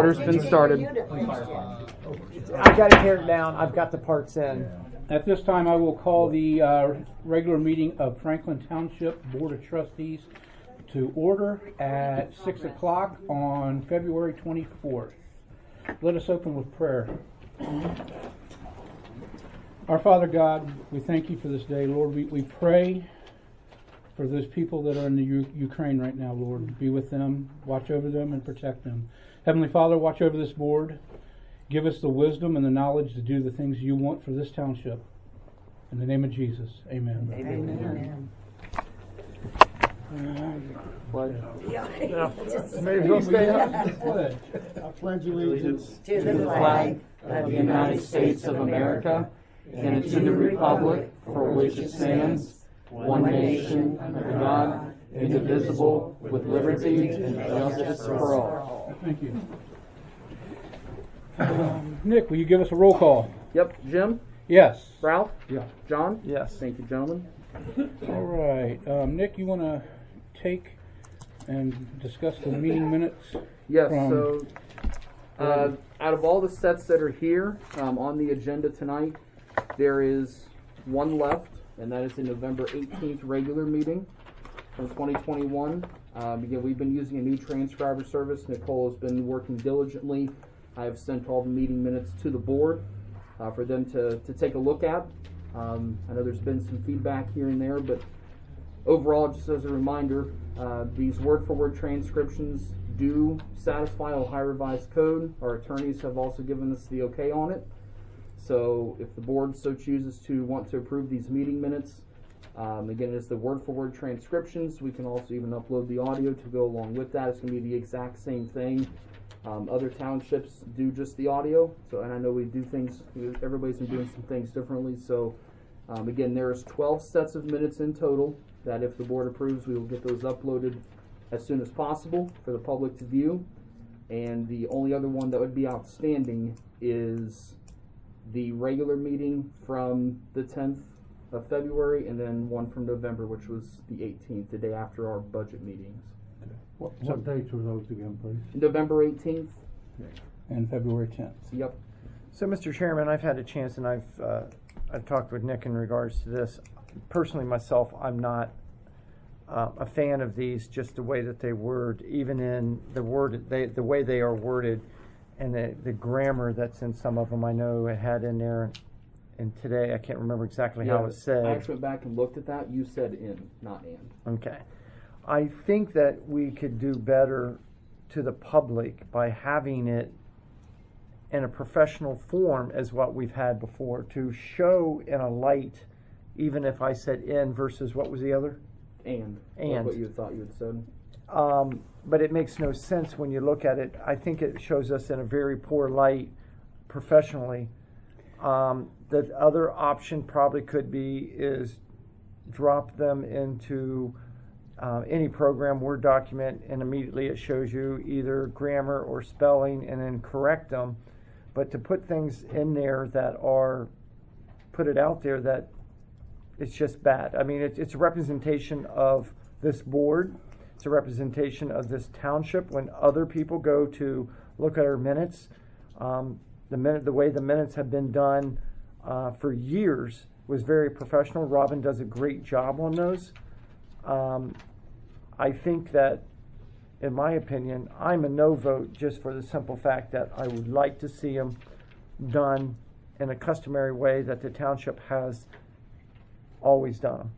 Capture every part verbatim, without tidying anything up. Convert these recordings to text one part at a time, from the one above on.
water's been started. I got to tear it down. I've got the parts in. At this time, I will call the uh, regular meeting of Franklin Township Board of Trustees to order at six o'clock on February twenty-fourth. Let us open with prayer. Our Father God, we thank you for this day. Lord, we, we pray for those people that are in the U- Ukraine right now, Lord. Be with them, watch over them, and protect them. Heavenly Father, watch over this board. Give us the wisdom and the knowledge to do the things you want for this township. In the name of Jesus, amen. Amen. Amen. Pledge. Yeah. May as well stay up. Pledge. I pledge allegiance To the flag of the United States of America and to the republic for which it stands, one nation, under God, indivisible, with liberty and justice for all. Thank you. Um, Nick, will you give us a roll call? Yep, Jim, Yes. Ralph, Yeah. John. Yes. Thank you, gentlemen. All right. Um, Nick, you want to take and discuss the meeting minutes? Yes, From- so uh, out of all the sets that are here um, on the agenda tonight, there is one left, and that is the November eighteenth regular meeting from twenty twenty-one. Um, again, we've been using a new transcriber service. Nicole has been working diligently. I have sent all the meeting minutes to the board uh, for them to, to take a look at. Um, I know there's been some feedback here and there, but overall, just as a reminder, uh, these word-for-word transcriptions do satisfy Ohio Revised Code. Our attorneys have also given us the okay on it. So if the board so chooses to want to approve these meeting minutes, um, again, it's the word-for-word transcriptions. We can also even upload the audio to go along with that. It's going to be the exact same thing. Um, other townships do just the audio. So, and I know we do things, everybody's been doing some things differently. So um, again, there's twelve sets of minutes in total that if the board approves, we will get those uploaded as soon as possible for the public to view. And the only other one that would be outstanding is the regular meeting from the tenth of February, and then one from November, which was the eighteenth, the day after our budget meetings. What, what dates were those again, please? November eighteenth. And February tenth. Yep. So, Mister Chairman, I've had a chance, and I've uh, I've talked with Nick in regards to this. Personally, myself, I'm not uh, a fan of these. Just the way that they word, even in the word, they the way they are worded, and the the grammar that's in some of them. I know it had in there, and today I can't remember exactly how it said. I actually went back and looked at that. You said in, not and. Okay. I think that we could do better to the public by having it in a professional form as what we've had before, to show in a light, even if I said in versus what was the other? And. And. Like what you thought you had said. Um, but it makes no sense when you look at it. I think it shows us in a very poor light professionally. Um, the other option probably could be is drop them into Uh, any program, Word document, and immediately it shows you either grammar or spelling and then correct them. But to put things in there that are, put it out there that it's just bad. I mean, it, it's a representation of this board. It's a representation of this township. When other people go to look at our minutes, um, the minute, the way the minutes have been done uh, for years was very professional. Robin does a great job on those. Um, I think that, in my opinion, I'm a no vote just for the simple fact that I would like to see them done in a customary way that the township has always done them.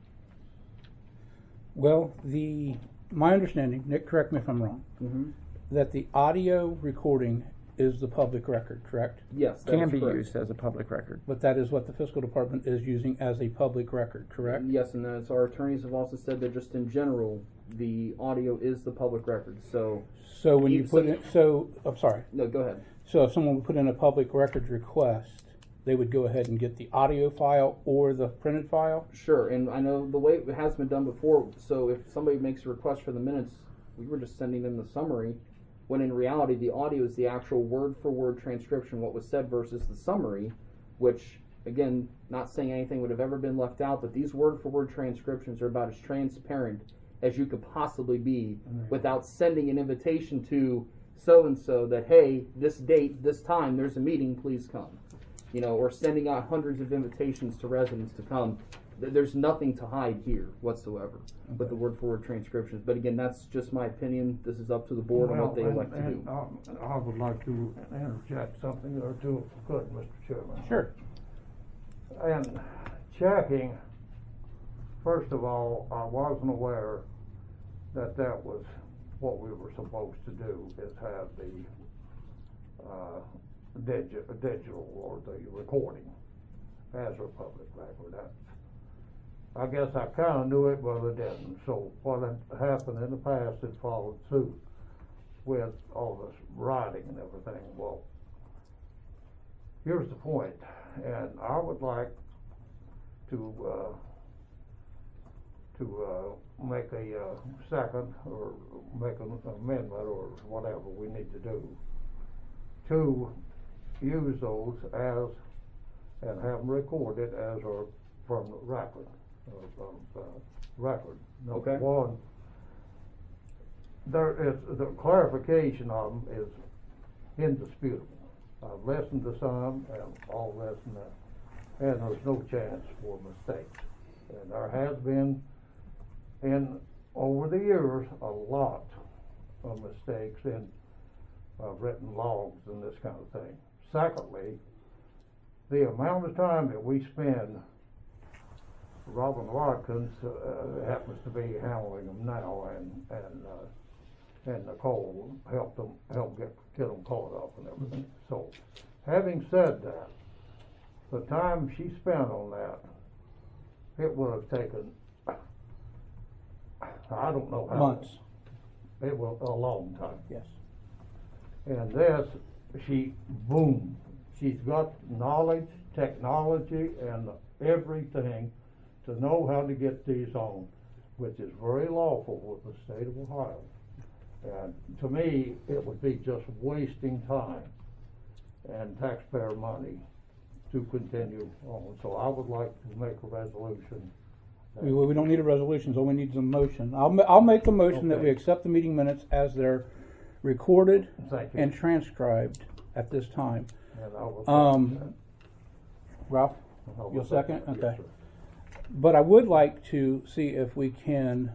Well, the my understanding, Nick, correct me if I'm wrong, Mm-hmm. that the audio recording is the public record, correct? Yes, that Can is be correct. used as a public record. But that is what the fiscal department is using as a public record, correct? Yes, and as our attorneys have also said that just in general, the audio is the public record. So, So when you You put said- in, so, I'm sorry. no, go ahead. So if someone would put in a public records request, they would go ahead and get the audio file or the printed file? Sure, and I know the way it has been done before, so if somebody makes a request for the minutes, we were just sending them the summary, when in reality the audio is the actual word-for-word transcription, what was said versus the summary, which, again, not saying anything would have ever been left out, but these word-for-word transcriptions are about as transparent as you could possibly be Right. without sending an invitation to so-and-so that, hey, this date, this time, there's a meeting, please come. You know, or sending out hundreds of invitations to residents to come. There's nothing to hide here whatsoever with the word-for-word transcriptions. But again, that's just my opinion. This is up to the board on what they Well, elect to and- do. and, um, I would like to interject something or two, if I could, Mister Chairman. Sure. And checking, first of all, I wasn't aware that that was what we were supposed to do, is have the uh, digi- digital or the recording as a public record. That's, I guess I kind of knew it, but I didn't. So what had happened in the past had followed suit with all this writing and everything. Well, here's the point, and I would like to uh, to uh, make a uh, second or make an amendment or whatever we need to do to use those as and have them recorded as our permanent record. Uh, uh, record. Number Okay. one, there is the clarification of them is indisputable. I've listened to some and all listened to, and there's no chance for mistakes. And there has been, in over the years, a lot of mistakes in uh, written logs and this kind of thing. Secondly, the amount of time that we spend, Robin Watkins uh, happens to be handling them now, and and uh, and Nicole helped them help get get them caught up and everything. So, having said that, the time she spent on that, it would have taken, I don't know how Months. long. It was a long time. Yes. And this, she, boom, she's got knowledge, technology, and everything to know how to get these on, which is very lawful with the state of Ohio. And to me, it would be just wasting time and taxpayer money to continue on. So I would like to make a resolution. We, we don't need a resolution, so we need a motion. I'll, ma- I'll make the motion that we Okay. accept the meeting minutes as they're recorded Thank you. and transcribed at this time. And I will Um, second Ralph, that. I will you'll second? that. Yes, Okay. sir. But I would like to see if we can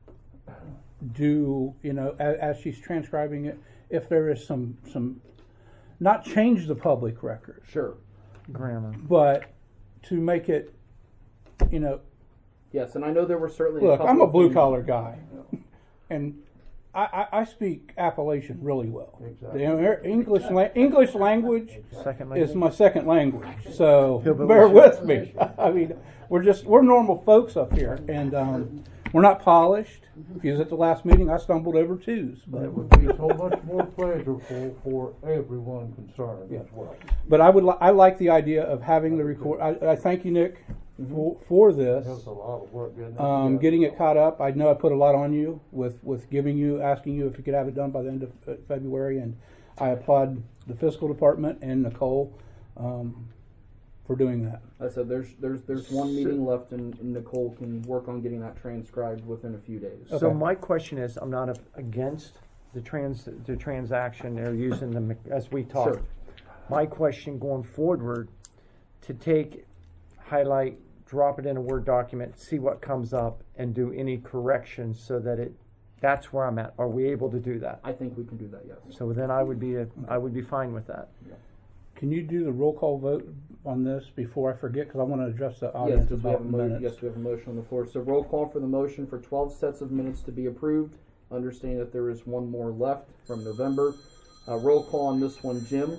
do, you know, as, as she's transcribing it, if there is some, some, not change the public record, Sure. Grammar. but to make it, you know, Yes, and I know there were certainly. look, a I'm couple a of blue things- collar guy, and I, I, I speak Appalachian really well. Exactly. The Amer- English la- English language Second is language. my second language, so Hillbilly bear shit. with me. I mean, we're just we're normal folks up here, and um, we're not polished. If you was at the last meeting, I stumbled over twos, It but would be so much more pleasurable for everyone concerned as well. but I would li- I like the idea of having the record. I, I thank you, Nick, for for this. There's a lot of work getting it Um, together. getting it caught up. I know I put a lot on you with, with giving you, asking you if you could have it done by the end of uh, February, and I applaud the fiscal department and Nicole um, for doing that. I said there's there's there's one meeting left, and, and Nicole can work on getting that transcribed within a few days. So Okay. my question is, I'm not a- against the trans, the transaction, they're using them as we talk. Sure. My question going forward, to take, highlight, drop it in a Word document, see what comes up, and do any corrections so that it, that's where I'm at. Are we able to do that? I think we can do that. Yes. So then I would be, a- I would be fine with that. Can you do the roll call vote on this before I forget? Because I want to address the Yes, audience because we have about a mo- minutes. yes, we have a motion on the floor. So roll call for the motion for twelve sets of minutes to be approved. Understanding that there is one more left from November. Uh, roll call on this one, Jim,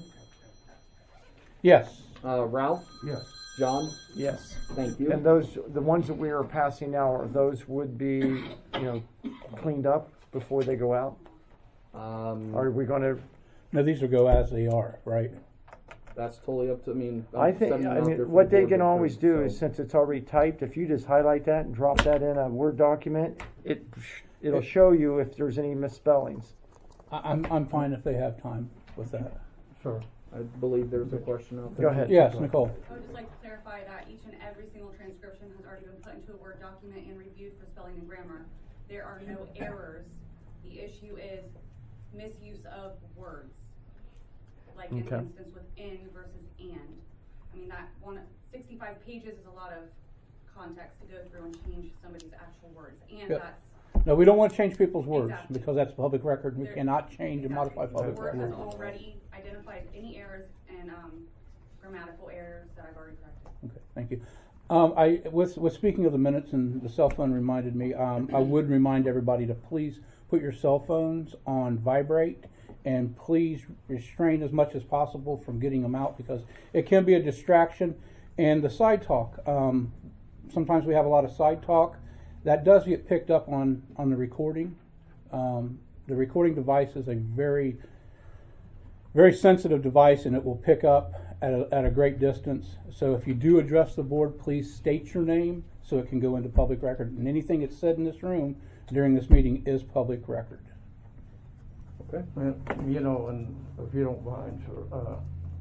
Yes. uh, Ralph, Yes. John. Yes. Thank you. And those, the ones that we are passing now, are those would be, you know, cleaned up before they go out? Um, Are we gonna, No, these will go as they are, right? that's totally up to. I mean, I'm I think, sending I it out mean, there for what the they board can to always approve, do is, so- since it's already typed, if you just highlight that and drop that in a Word document, it, it'll show you if there's any misspellings. I, I'm I'm fine if they have time with that. Sure. I believe there's a question out there. Go ahead. Yes, Nicole. I would just like to clarify that each and every single transcription has already been put into a Word document and reviewed for spelling and grammar. There are no errors. The issue is misuse of words. Like in Okay. instance with in versus and. I mean, that one, sixty-five pages is a lot of context to go through and change somebody's actual words. And Yep. that's, No, we don't want to change people's words Exactly. because that's public record. We There- cannot change and exactly. modify public The board record. has already identified any errors and um, grammatical errors that I've already corrected. Okay, thank you. Um, I, with, with speaking of the minutes, and the cell phone reminded me, um, I would remind everybody to please put your cell phones on vibrate, and please restrain as much as possible from getting them out because it can be a distraction. And the side talk, um, sometimes we have a lot of side talk that does get picked up on, on the recording. Um, the recording device is a very, very sensitive device, and it will pick up at a, at a great distance. So if you do address the board, please state your name so it can go into public record. And anything that's said in this room during this meeting is public record. Okay. And, you know, and if you don't mind, sir, uh,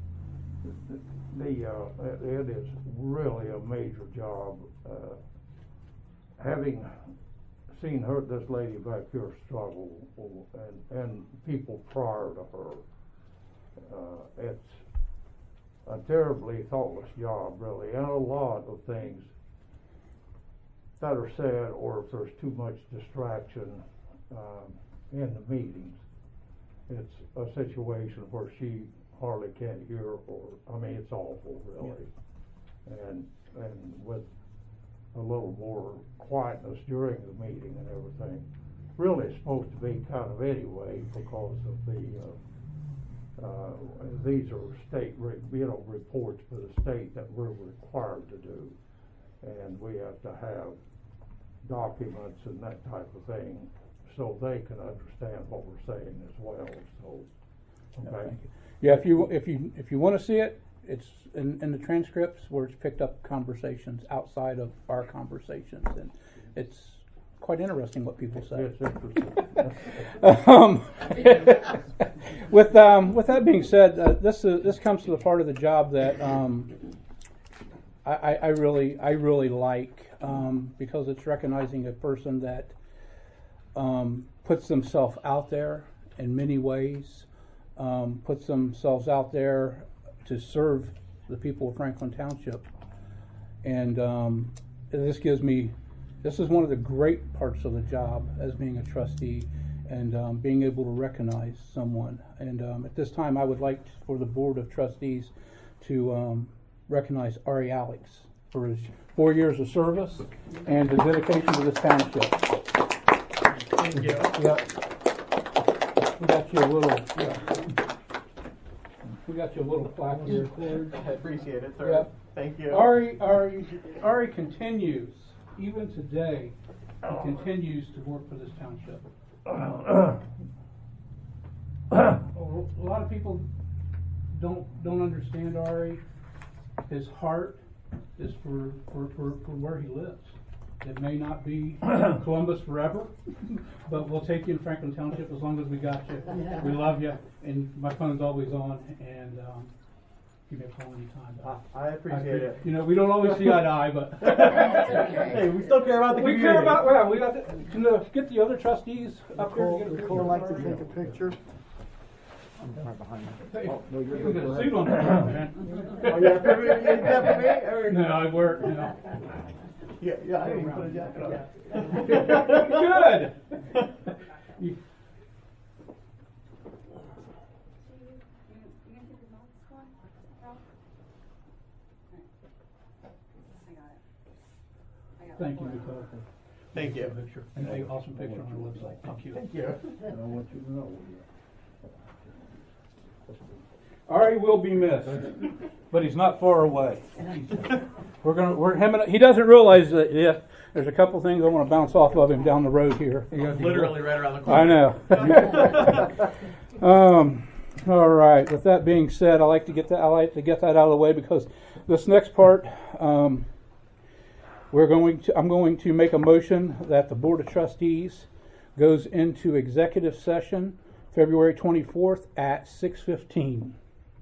the, uh, it is really a major job, uh, having seen her, this lady back here struggle, and, and people prior to her, uh, it's a terribly thoughtless job, really, and a lot of things that are said, or if there's too much distraction, um, in the meetings, it's a situation where she hardly can hear, or, I mean, it's awful, really. And, and with a little more quietness during the meeting and everything, really it's supposed to be kind of anyway, because of the, uh, uh, these are state, re- you know, reports for the state that we're required to do. And we have to have documents and that type of thing, so they can understand what we're saying as well, so, No, okay? thank you. Yeah, if you if you if you want to see it, it's in, in the transcripts where it's picked up conversations outside of our conversations, and it's quite interesting what people say. It's interesting. um, with um, with that being said, uh, this is, this comes to the part of the job that um, I, I, I really I really like um, because it's recognizing a person that um, puts themselves out there in many ways, um, puts themselves out there to serve the people of Franklin Township, and um, this gives me. This is one of the great parts of the job as being a trustee, and um, being able to recognize someone. And um, at this time, I would like for the Board of Trustees to um, recognize Ari Alex for his four years of service and the dedication to this township. Thank you. Yep. We got you a little. Yeah. We got you a little plaque here. I appreciate it, sir. Yep. Thank you. Ari, Ari, Ari continues, even today, he continues to work for this township. Uh, a lot of people don't don't understand Ari. His heart is for, for, for, for where he lives. It may not be Columbus forever, but we'll take you in Franklin Township as long as we got you. We love you, and my phone's always on, and um, give me a call anytime. I appreciate it. You know, we don't always see eye to eye, but Hey, we still care about the we community. care about. Well, we got to, can uh, get the other trustees up here to Nicole, get a picture. Nicole would like to of take Ari. a picture. I'm right behind you. Hey, Oh, no, you're you good. got Go a ahead. suit on, man. Oh, yeah, for me, is that for me? Or- No, I work. You know. Yeah, yeah, I didn't even put a jacket on. Good. You- You, you gonna take the notes one, Ralph? Alright. I got it. I got Thank it. you, Nicole. Thank you. Picture. And an awesome picture on our website. Thank you. Thank you. I want you to know. Ari will be missed, but he's not far away. We're gonna. We're him. And, he doesn't realize that. Yeah, there's a couple things I want to bounce off of him down the road here. Literally right around the I corner. know. um, all right. With that being said, I like to get that. I like to get that out of the way because this next part, um, we're going to. I'm going to make a motion that the Board of Trustees goes into executive session February twenty-fourth at six fifteen.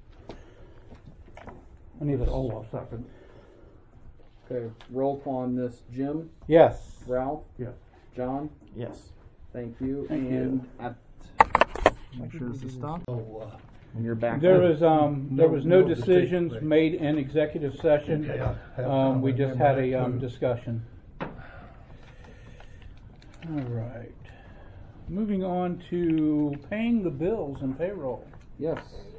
I need a Oh, a second. Okay, roll call on this. Jim, yes. Ralph, Yes. John, Yes. thank you. Thank you. and at Make sure this is stopped. Oh, uh, And you're back. There on. was, um, there was no No- no decisions mistake. made in executive session. Okay, I have Um, we comment just there, had but a, I um, couldn't. discussion. All right. Moving on to paying the bills and payroll. Yes.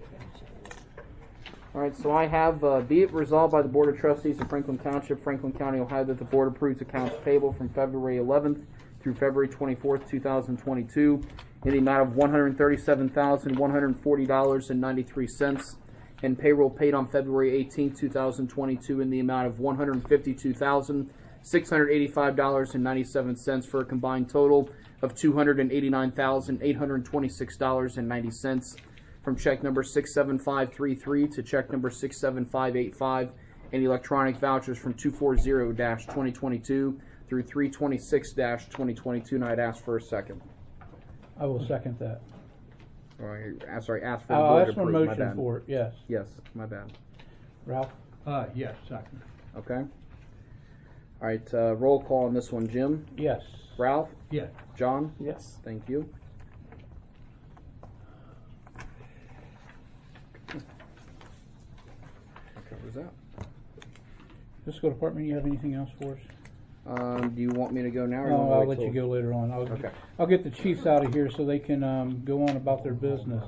All right, so I have, uh, be it resolved by the Board of Trustees of Franklin Township, Franklin County, Ohio, that the Board approves accounts payable from February eleventh through February twenty-fourth, two thousand twenty-two, in the amount of one hundred thirty-seven thousand, one hundred forty dollars and ninety-three cents, and payroll paid on February eighteenth, two thousand twenty-two, in the amount of one hundred fifty-two thousand, six hundred eighty-five dollars and ninety-seven cents, for a combined total of two hundred eighty-nine thousand, eight hundred twenty-six dollars and ninety cents, from check number six seven five three three to check number six seven five eight five, and electronic vouchers from two forty dash twenty twenty-two through three twenty-six dash twenty twenty-two, and I'd ask for a second. I will second that. Or, I- sorry, ask for the I'll board to ask for a approve, my motion bad. for it, yes. Yes, my bad. Ralph? Uh, yes, second. Okay. All right, uh, roll call on this one. Jim? Yes. Ralph? Yes. John? Yes. Thank you. That covers that. Fiscal Department, you have anything else for us? Um, do you want me to go now, or you No, want to I'll wait let you till- go later on. I'll, Okay. I'll get the chiefs out of here so they can, um, go on about their business.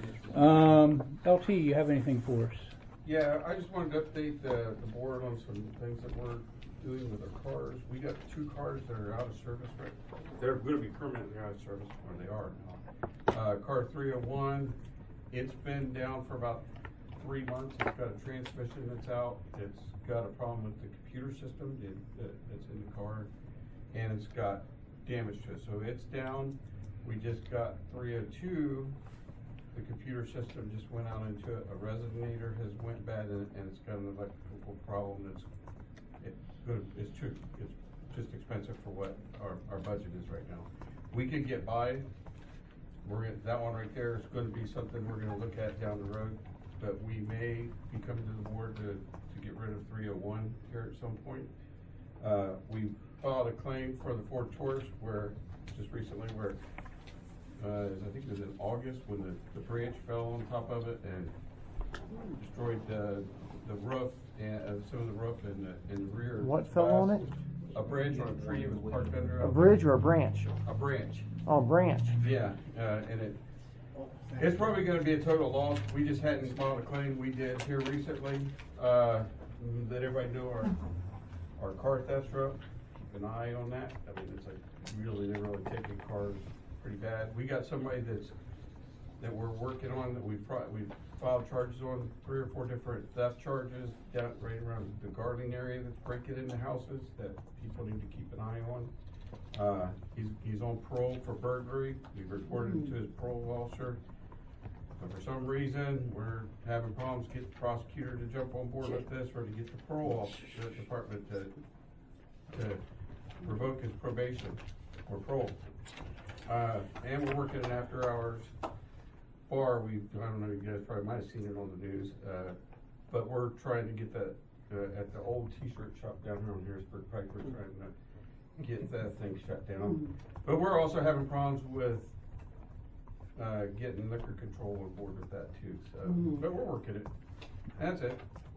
Um, L T, you have anything for us? Yeah, I just wanted to update the, the board on some things that we're doing with our cars. We got two cars that are out of service, right? They're gonna be permanently out of service, or they are now. Uh, car three oh one, it's been down for about three months. It's got a transmission that's out. It's got a problem with the computer system that, that- that's in the car, and it's got damage to it. So it's down. We just got three oh two. The computer system just went out into it. A resonator has went bad, and, and it's got an electrical problem that's, it's good, it's too, it's just expensive for what our, our budget is right now. We could get by. We're, gonna- that one right there is gonna be something we're gonna look at down the road, but we may be coming to the board to, to get rid of three oh one here at some point. Uh, we filed a claim for the Ford Taurus where, just recently, where Uh, I think it was in August when the, the branch fell on top of it and destroyed the, the roof and, uh, some of the roof and the, in the rear. What fell on it? A branch on a tree. It was parked under A bridge or a branch? A branch, Oh, branch. yeah, uh, and it, it's probably gonna be a total loss. We just hadn't filed a claim. We did here recently, uh, let everybody know our, our car thefts are up. Keep an eye on that. I mean, it's like, really, they're really taking cars pretty bad. We got somebody that's, that we're working on, that we've pro- we've filed charges on, three or four different theft charges down right around the gardening area that's breaking into houses that people need to keep an eye on. Uh, he's, he's on parole for burglary. We've reported him to his parole officer. But for some reason, we're having problems getting the prosecutor to jump on board with this, or to get the parole officer, the department to, to revoke his probation or parole. Uh, and we're working an after hours bar. We, I don't know, you guys probably might have seen it on the news, uh, but we're trying to get that, uh, at the old t-shirt shop down here on Harrisburg Pike, we're trying to get that thing shut down. But we're also having problems with, uh, getting liquor control on board with that too, so, but we're working it. That's it.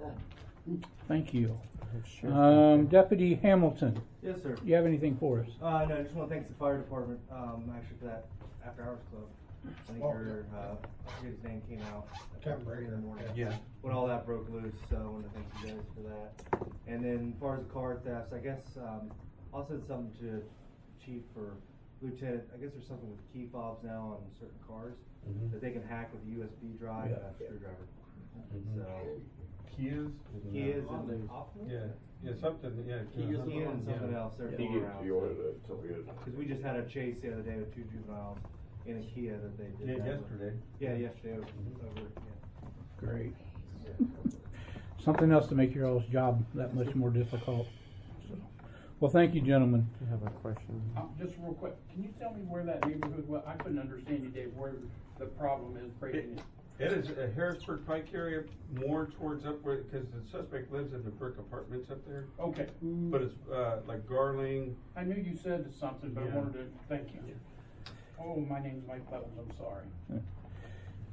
Thank you. Um, Deputy Hamilton, Yes, sir. you have anything for us? Uh, no, I just want to thank the fire department, um, actually for that after hours club. I think Oh, your, uh, I forget his name came out. Captain at three in the morning. Yeah. When all that broke loose, so I want to thank you guys for that. And then as far as the car thefts, I guess, um, I'll send something to chief or lieutenant. I guess there's something with key fobs now on certain cars Mhm. that they can hack with a U S B drive and a screwdriver. Mhm. So, Kias? key is and Yeah, yeah, something, yeah. key is and something Yeah. else. They're Yeah. going around. Because we just had a chase the other day with two juveniles in a Kia that they did. Yeah, that with. yesterday. Yeah, yesterday over, Mhm. over yeah. Great. Something else to make your all's job that much more difficult. So, well, thank you, gentlemen. I have a question. Um, just real quick, can you tell me where that neighborhood was? I couldn't understand you, Dave, where the problem is breaking it. It is a Harrisburg Pike area, more towards up where, because the suspect lives in the brick apartments up there. Okay, But it's, uh, like Garling. I knew you said something, but I Yeah. wanted to, thank you. Oh, my name's Mike Pebbles, I'm sorry.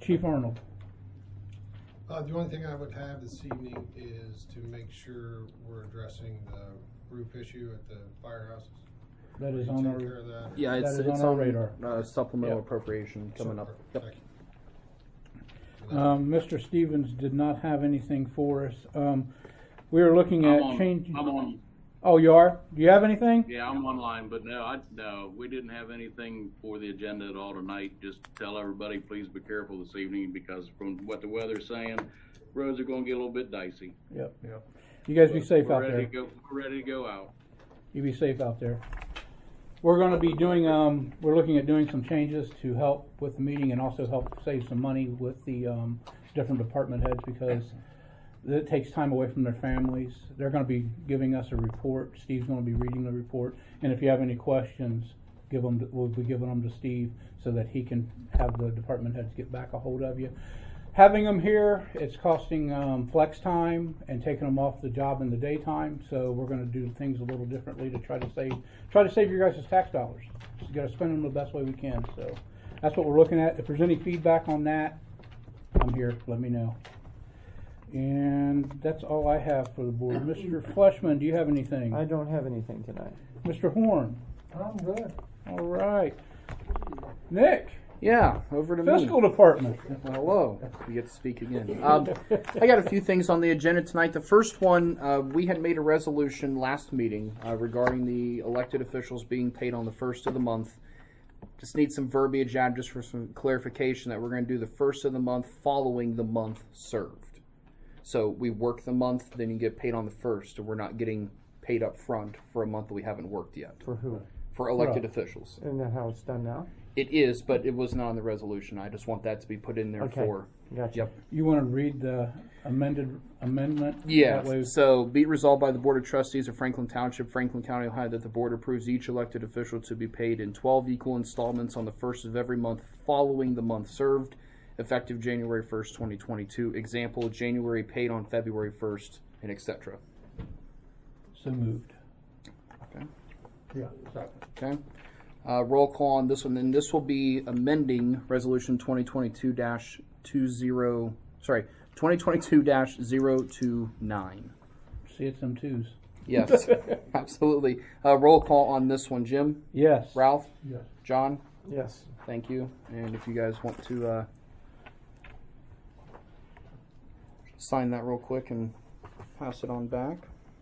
Chief Arnold. Uh, the only thing I would have this evening is to make sure we're addressing the roof issue at the firehouses. That is You on take our, care of that? Yeah, it's, That is it's on our on radar. Uh, supplemental Yep. appropriation coming up. Yep. Thank you. um, Mister Stevens did not have anything for us. Um, we were looking at I'm on, changing. I'm on, Oh, you are? Do you have anything? yeah, I'm online, but no, I, no, we didn't have anything for the agenda at all tonight. Just tell everybody, please be careful this evening, because from what the weather's saying, roads are gonna get a little bit dicey. Yep. Yep. You guys be safe We're out ready there. to go, we're ready to go out. You be safe out there. We're going to be doing, um, we're looking at doing some changes to help with the meeting and also help save some money with the um, different department heads, because it takes time away from their families. They're going to be giving us a report. Steve's going to be reading the report. And if you have any questions, give them, to, we'll be giving them to Steve so that he can have the department heads get back a hold of you. Having them here, it's costing um, flex time and taking them off the job in the daytime. So we're going to do things a little differently to try to save, try to save your guys' tax dollars. Just got to spend them the best way we can. So that's what we're looking at. If there's any feedback on that, I'm here. Let me know. And that's all I have for the board. Mister Fleshman, do you have anything? I don't have anything tonight. Mister Horn. I'm good. All right. Nick. Yeah, over to me. Fiscal Department. Well, hello. We get to speak again. Um, I got a few things on the agenda tonight. The first one, uh, we had made a resolution last meeting uh, regarding the elected officials being paid on the first of the month. Just need some verbiage added just for some clarification that we're going to do the first of the month following the month served. So we work the month, then you get paid on the first, and we're not getting paid up front for a month that we haven't worked yet. For who? For elected Right. officials. Isn't that how it's done now? It is, but it was not on the resolution. I just want that to be put in there Okay. for. Gotcha. Yep. You want to read the amended amendment? Yeah. That way- So, be it resolved by the Board of Trustees of Franklin Township, Franklin County, Ohio, that the board approves each elected official to be paid in twelve equal installments on the first of every month following the month served, effective January first, twenty twenty-two. Example: January paid on February first, and et cetera. So moved. Okay. Yeah, second. Okay. Uh, roll call on this one, and this will be amending Resolution twenty twenty-two dash twenty, sorry, twenty twenty-two dash zero two nine. See, it's them twos. Yes, absolutely. Uh, roll call on this one, Jim, Yes. Ralph, Yes. John. Yes. Thank you. And if you guys want to uh, sign that real quick and pass it on back.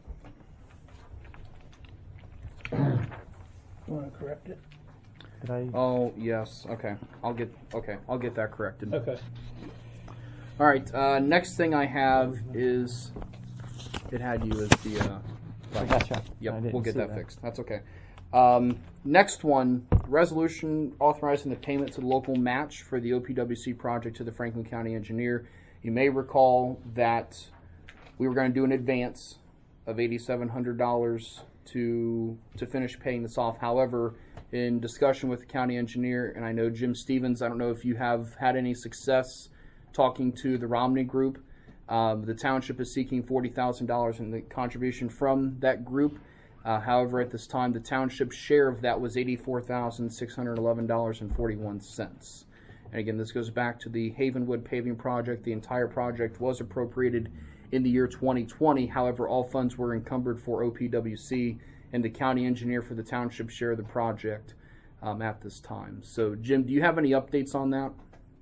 You want to correct it? Did I? Oh yes. Okay. I'll get. Okay. I'll get that corrected. Okay. All right. Uh, next thing I have is it had you as the. Uh, I gotcha. I Yep. didn't We'll get see that, that. fixed. That's okay. Um, next one, resolution authorizing the payment to the local match for the O P W C project to the Franklin County engineer. You may recall that we were going to do an advance of eighty-seven hundred dollars to to finish paying this off. However, in discussion with the county engineer, and I know Jim Stevens, I don't know if you have had any success talking to the Romney Group. Um, the township is seeking forty thousand dollars in the contribution from that group. Uh, however, at this time, the township's share of that was eighty-four thousand six hundred eleven dollars and forty-one cents. And again, this goes back to the Havenwood paving project. The entire project was appropriated in the year twenty twenty. However, all funds were encumbered for O P W C and the county engineer for the township share of the project um, at this time. So, Jim, do you have any updates on that?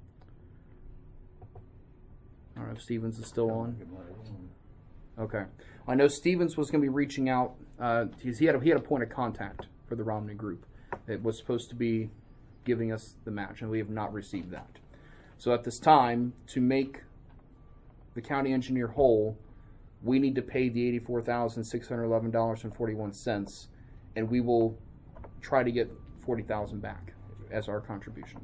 I don't know if Stevens is still on. Okay. I know Stevens was going to be reaching out. Uh, he's, he had a, he had a point of contact for the Romney Group. It was supposed to be giving us the match, and we have not received that. So at this time, to make the county engineer whole, we need to pay the eighty-four thousand six hundred eleven dollars and forty-one cents, and we will try to get forty thousand dollars back as our contribution.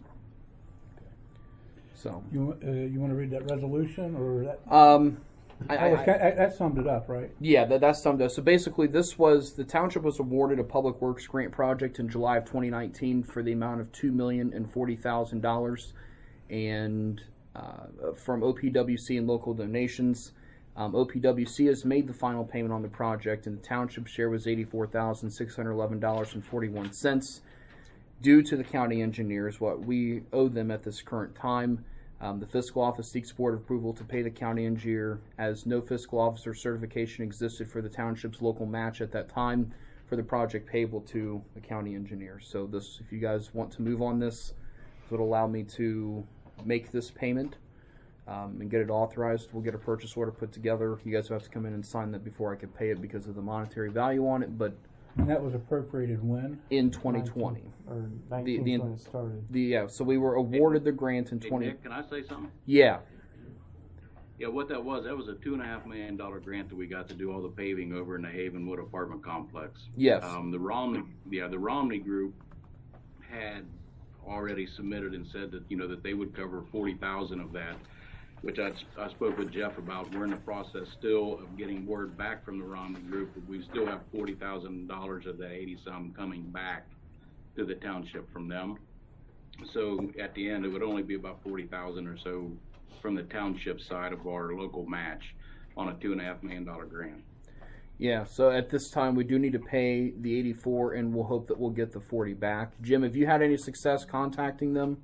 So You uh, you want to read that resolution or that? Um, I, that, was, I, ki- that summed it up, right? Yeah, that, that's summed up. So basically, this was, the township was awarded a public works grant project in July of twenty nineteen for the amount of two million and forty thousand dollars, and uh, from O P W C and local donations. Um, O P W C has made the final payment on the project, and the township share was eighty-four thousand six hundred eleven dollars and forty-one cents. Due to the county engineers, what we owe them at this current time, Um, the fiscal office seeks board approval to pay the county engineer, as no fiscal officer certification existed for the township's local match at that time for the project payable to the county engineer. So this, if you guys want to move on this, this would allow me to make this payment um, and get it authorized. We'll get a purchase order put together. You guys will have to come in and sign that before I could pay it because of the monetary value on it, but And that was appropriated when? in twenty twenty. Or The, nineteen the, when it started. the, yeah, so we were awarded the grant in Hey, twenty. Nick, can I say something? Yeah, Yeah, what that was, that was a two and a half million dollar grant that we got to do all the paving over in the Havenwood apartment complex. Yes. Um, the Romney, yeah, the Romney Group had already submitted and said that, you know, that they would cover forty thousand of that, which I, I spoke with Jeff about. We're in the process still of getting word back from the Romney Group, but we still have forty thousand dollars of that eighty some coming back to the township from them. So at the end, it would only be about forty thousand or so from the township side of our local match on a two and a half million dollar grant. yeah. So at this time, we do need to pay the eighty-four, and we'll hope that we'll get the forty back. Jim, have you had any success contacting them?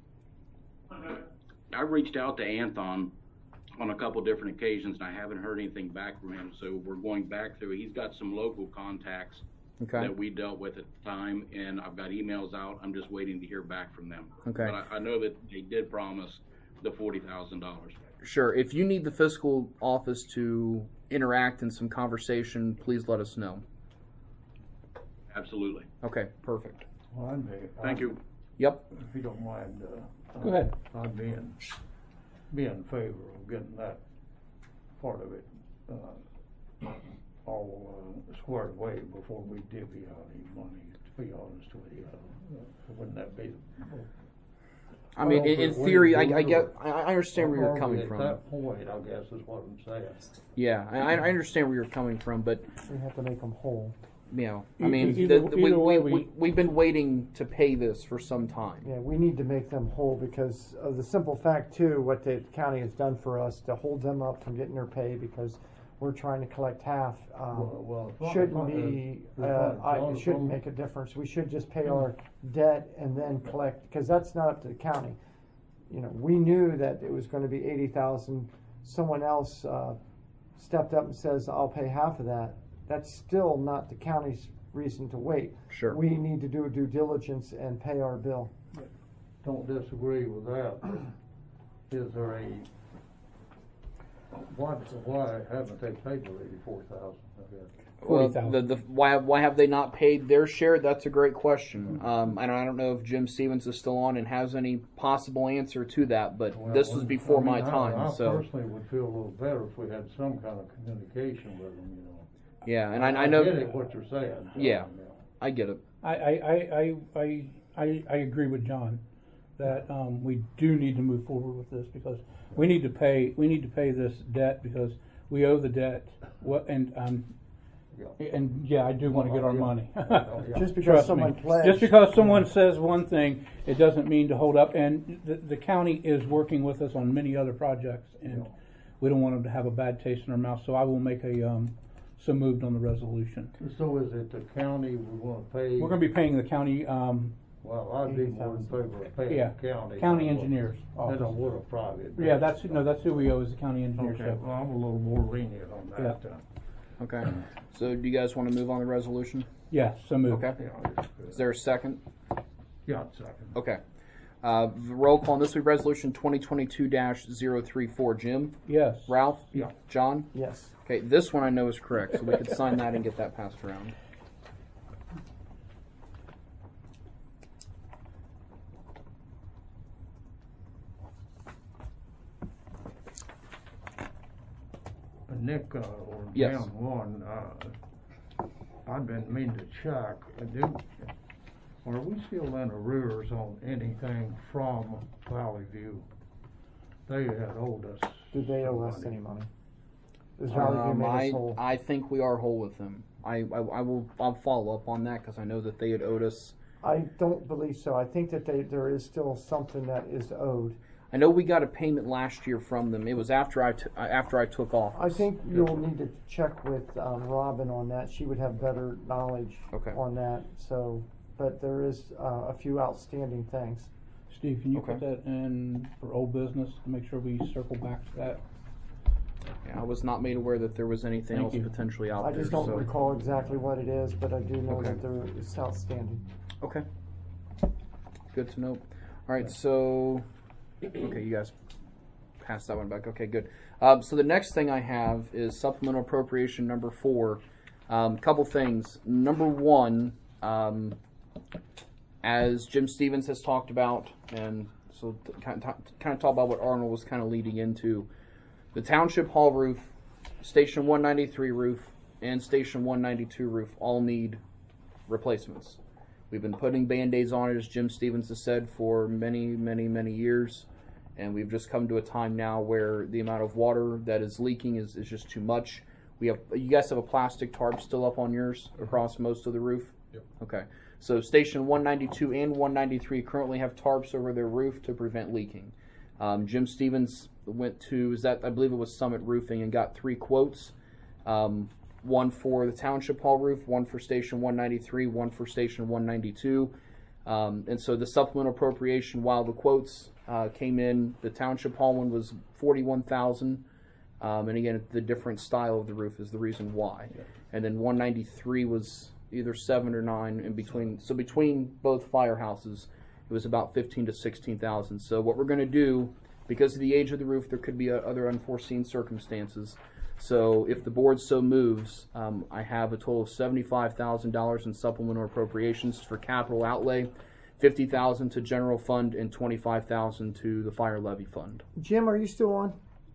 I reached out to Anthon on a couple different occasions, and I haven't heard anything back from him. So we're going back through. He's got some local contacts Okay. that we dealt with at the time, and I've got emails out. I'm just waiting to hear back from them. Okay. But I, I know that they did promise the forty thousand dollars. Sure. If you need the fiscal office to interact in some conversation, please let us know. Absolutely. Okay. Perfect. Well, I'd be, Thank you. Yep. If you don't mind, uh. Go ahead. I'd be in, be in favor of getting that part of it, uh, all, uh, squared away before we divvy out any money, to be honest with you. Uh, Wouldn't that be? I mean, in, in theory, I, I get, I I understand where you're coming At from. that point, I guess is what I'm saying. Yeah, I, I understand where you're coming from, but We have to make them whole. you know, I E- mean, either- the, the, we, either way, we, we- we, we've been waiting to pay this for some time. Yeah, we need to make them whole because of the simple fact too, what the county has done for us to hold them up from getting their pay because we're trying to collect half. Um, Well, well, it's not- shouldn't it's be, not- uh, it's I, not- it shouldn't make a difference. We should just pay our debt and then collect, because that's not up to the county. You know, we knew that it was gonna be eighty thousand. Someone else, uh, stepped up and says, I'll pay half of that. That's still not the county's reason to wait. Sure. We need to do due diligence and pay our bill. Don't disagree with that. Is there a, why, why haven't they paid the eighty-four thousand, I guess? Well, forty thousand. the, the, why, why have they not paid their share? That's a great question. Um, and I don't know if Jim Stevens is still on and has any possible answer to that, but Well, this was before I mean, my I- time. I so personally would feel a little better if we had some kind of communication with them, you know. yeah, and I, I know. get it, what you're saying. Yeah, I get it. I, I, I, I, I, I agree with John that um, we do need to move forward with this because we need to pay we need to pay this debt because we owe the debt. What and um, Yeah. and yeah, I do want to get our money. Just because Trust someone me. pledged. Just because someone says one thing, it doesn't mean to hold up. And the, the county is working with us on many other projects, and we don't want them to have a bad taste in our mouth. So I will make a um, some moved on the resolution. So is it the county we wanna pay? We're going to be paying the county. Um, Well, I'd be more in favor of paying Yeah, the county. county than what- engineers Than I office. would a private. Yeah, that's no, that's who we owe is the county engineer. Okay, So well, I'm a little more lenient on that Yeah. then. Okay. So do you guys want to move on the resolution? yeah, so move. Okay. Yeah, it's good. Is there a second? Yeah, second. Okay. Uh, the roll call on this week, resolution twenty twenty-two dash zero three four. Jim? Yes. Ralph? Yeah. John? Yes. Okay, this one I know is correct, so we could sign that and get that passed around. Uh, Nick, uh, or Yes. down one, uh, I've been meaning to check, uh, do, are we still in arrears on anything from Valley View? They had owed us. Do they owe us any money? Is Valley View Um, made I, us whole? I think we are whole with them. I, I, I will I'll follow up on that because I know that they had owed us. I don't believe so. I think that they, there is still something that is owed. I know we got a payment last year from them. It was after I t- after I took off. I think you'll need to check with um, Robin on that. She would have better knowledge Okay. on that. So, but there is uh, a few outstanding things. Steve, can you put Okay. that in for old business to make sure we circle back to that? Yeah, I was not made aware that there was anything Thank else you. potentially out I there. just don't so- recall exactly what it is, but I do know Okay. that there is outstanding. Okay. Good to know. All right, so okay, you guys pass that one back. Okay, good. Um, so the next thing I have is supplemental appropriation number four. Um, couple things. Number one, um, as Jim Stevens has talked about, and so to kind of, kind of talk about what Arnold was kind of leading into, the Township Hall roof, Station one ninety-three roof, and Station one ninety-two roof all need replacements. We've been putting Band-Aids on it, as Jim Stevens has said, for many, many, many years. And we've just come to a time now where the amount of water that is leaking is, is just too much. We have, you guys have a plastic tarp still up on yours across most of the roof? Yep. Okay. So Station one ninety-two and one ninety-three currently have tarps over their roof to prevent leaking. Um, Jim Stevens went to, is that, I believe it was Summit Roofing, and got three quotes. Um, one for the Township Hall roof, one for Station one ninety-three, one for Station one ninety-two. Um, and so the supplemental appropriation, while the quotes uh, came in, the Township Hall one was forty-one thousand dollars. Um, and again, the different style of the roof is the reason why. Yeah. And then one ninety-three was either seven or nine in between. So between both firehouses, it was about fifteen to sixteen thousand. So what we're going to do, because of the age of the roof, there could be uh, other unforeseen circumstances. So if the board so moves, um, I have a total of seventy-five thousand dollars in supplemental appropriations for capital outlay, fifty thousand dollars to general fund, and twenty-five thousand dollars to the fire levy fund. Jim, are you still on?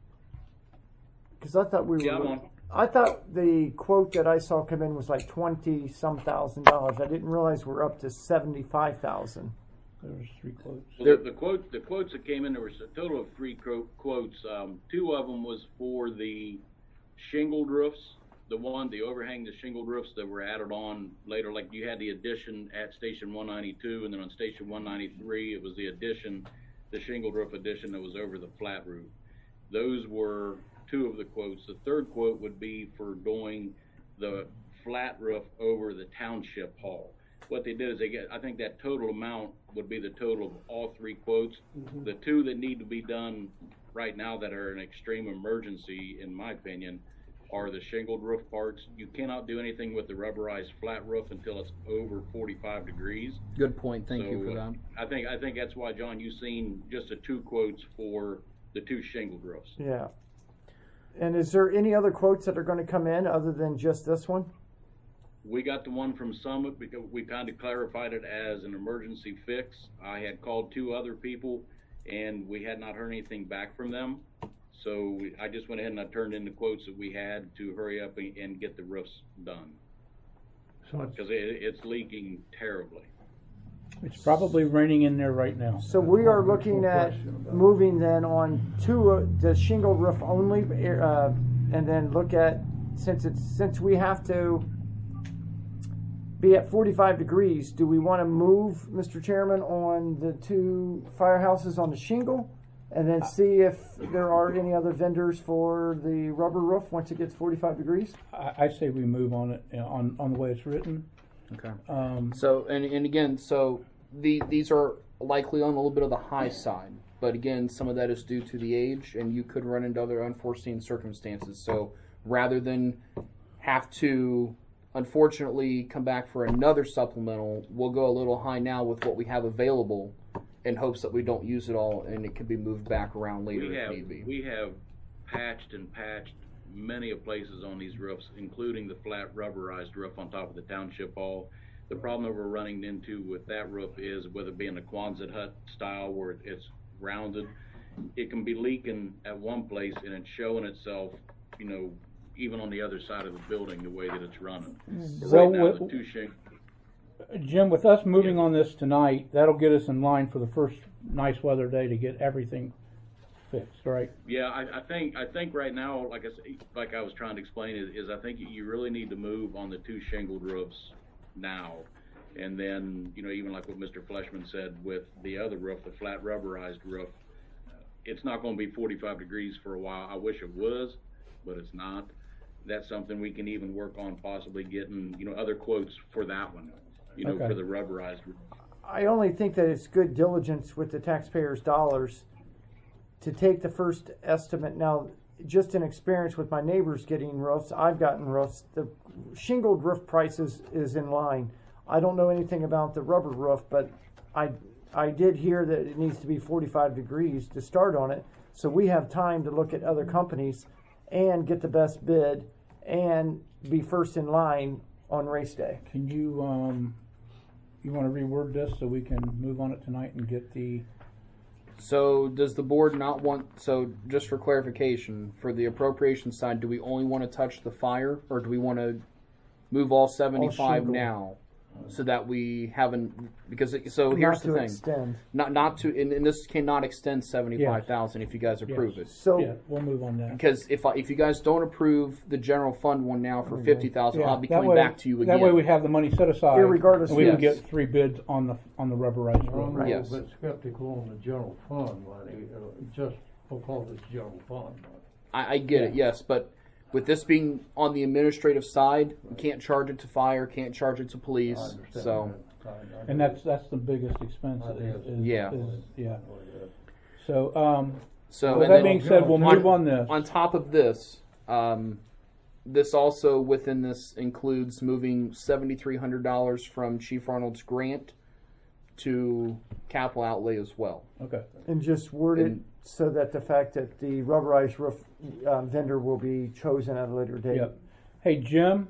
Because I thought we were. Yeah, I'm on. I thought the quote that I saw come in was like twenty some thousand dollars. I didn't realize we're up to seventy-five thousand. There was three quotes. Well, the, the quote, the quotes that came in, there was a total of three quote, quotes. Um, two of them was for the shingled roofs, the one, the overhang, the shingled roofs that were added on later. Like you had the addition at Station one ninety-two, and then on Station one ninety-three, it was the addition, the shingled roof addition that was over the flat roof. Those were two of the quotes. The third quote would be for doing the flat roof over the Township Hall. What they did is they get, I think that total amount would be the total of all three quotes. Mm-hmm. The two that need to be done right now that are an extreme emergency, in my opinion, are the shingled roof parts. You cannot do anything with the rubberized flat roof until it's over forty-five degrees. Good point. Thank so, you for that. I think I think that's why, John, you've seen just the two quotes for the two shingled roofs. Yeah. And is there any other quotes that are going to come in other than just this one? We got the one from Summit because we kind of clarified it as an emergency fix. I had called two other people and we had not heard anything back from them. So we, I just went ahead and I turned in the quotes that we had to hurry up and, and get the roofs done. Because it, it's leaking terribly. It's probably raining in there right now. So we are looking at moving then on to uh, the shingle roof only, uh, and then look at, since it's since we have to be at forty-five degrees, do we want to move, Mister Chairman, on the two firehouses on the shingle, and then see if there are any other vendors for the rubber roof once it gets forty-five degrees? I, I say we move on it uh, on on the way it's written. Okay. Um, So, and, and again, so the, these are likely on a little bit of the high side, but again, some of that is due to the age, and you could run into other unforeseen circumstances. So rather than have to, unfortunately, come back for another supplemental, we'll go a little high now with what we have available in hopes that we don't use it all and it can be moved back around later We if have, need be. we have patched and patched many of places on these roofs, including the flat rubberized roof on top of the Township Hall. The problem that we're running into with that roof is, whether it be in a Quonset hut style where it's rounded, it can be leaking at one place and it's showing itself, you know, even on the other side of the building, the way that it's running. But So right now, with- the two shing- Jim, with us moving on this tonight, that'll get us in line for the first nice weather day to get everything fixed, right? Yeah, I, I think I think right now, like I s- like I was trying to explain, is, is I think you really need to move on the two shingled roofs now, and then, you know, even like what Mister Fleshman said with the other roof, the flat rubberized roof, it's not going to be forty-five degrees for a while. I wish it was, but it's not. That's something we can even work on, possibly getting, you know, other quotes for that one, you know, Okay. for the rubberized roof. I only think that it's good diligence with the taxpayers' dollars to take the first estimate. Now, just in experience with my neighbors getting roofs, I've gotten roofs. The shingled roof prices is in line. I don't know anything about the rubber roof, but I I did hear that it needs to be forty-five degrees to start on it. So we have time to look at other companies and get the best bid and be first in line on race day. Can you, um, you wanna reword this so we can move on it tonight and get the, So does the board not want, so just for clarification, for the appropriation side, do we only want to touch the fire, or do we want to move all seventy-five shingle. now? So that we haven't, because, it- so Not here's the to thing. extend. Not, not to, and, and this cannot extend seventy-five thousand if you guys approve it. So yeah, we'll move on that. Because if I, if you guys don't approve the general fund one now for fifty thousand, Yeah, I'll be that coming way- back to you again. That way we have the money set aside. Irregardless, And we can yes. get three bids on the, on the rubberized I'm roof. a little Yes. bit skeptical on the general fund money, uh, just because it's general fund money. I, I get it, yes, but with this being on the administrative side, you can't charge it to fire, can't charge it to I police, understand so. that. I- I- And that's, that's the biggest expense. That is- is. is- Yeah. is- Yeah. So, um, So, with and that then being said, we'll move on this. On top of this, um, this also within this includes moving seventy-three hundred dollars from Chief Arnold's grant to capital outlay as well. Okay. and just word it And- so that the fact that the rubberized roof uh, vendor will be chosen at a later date. Yep. Hey, Jim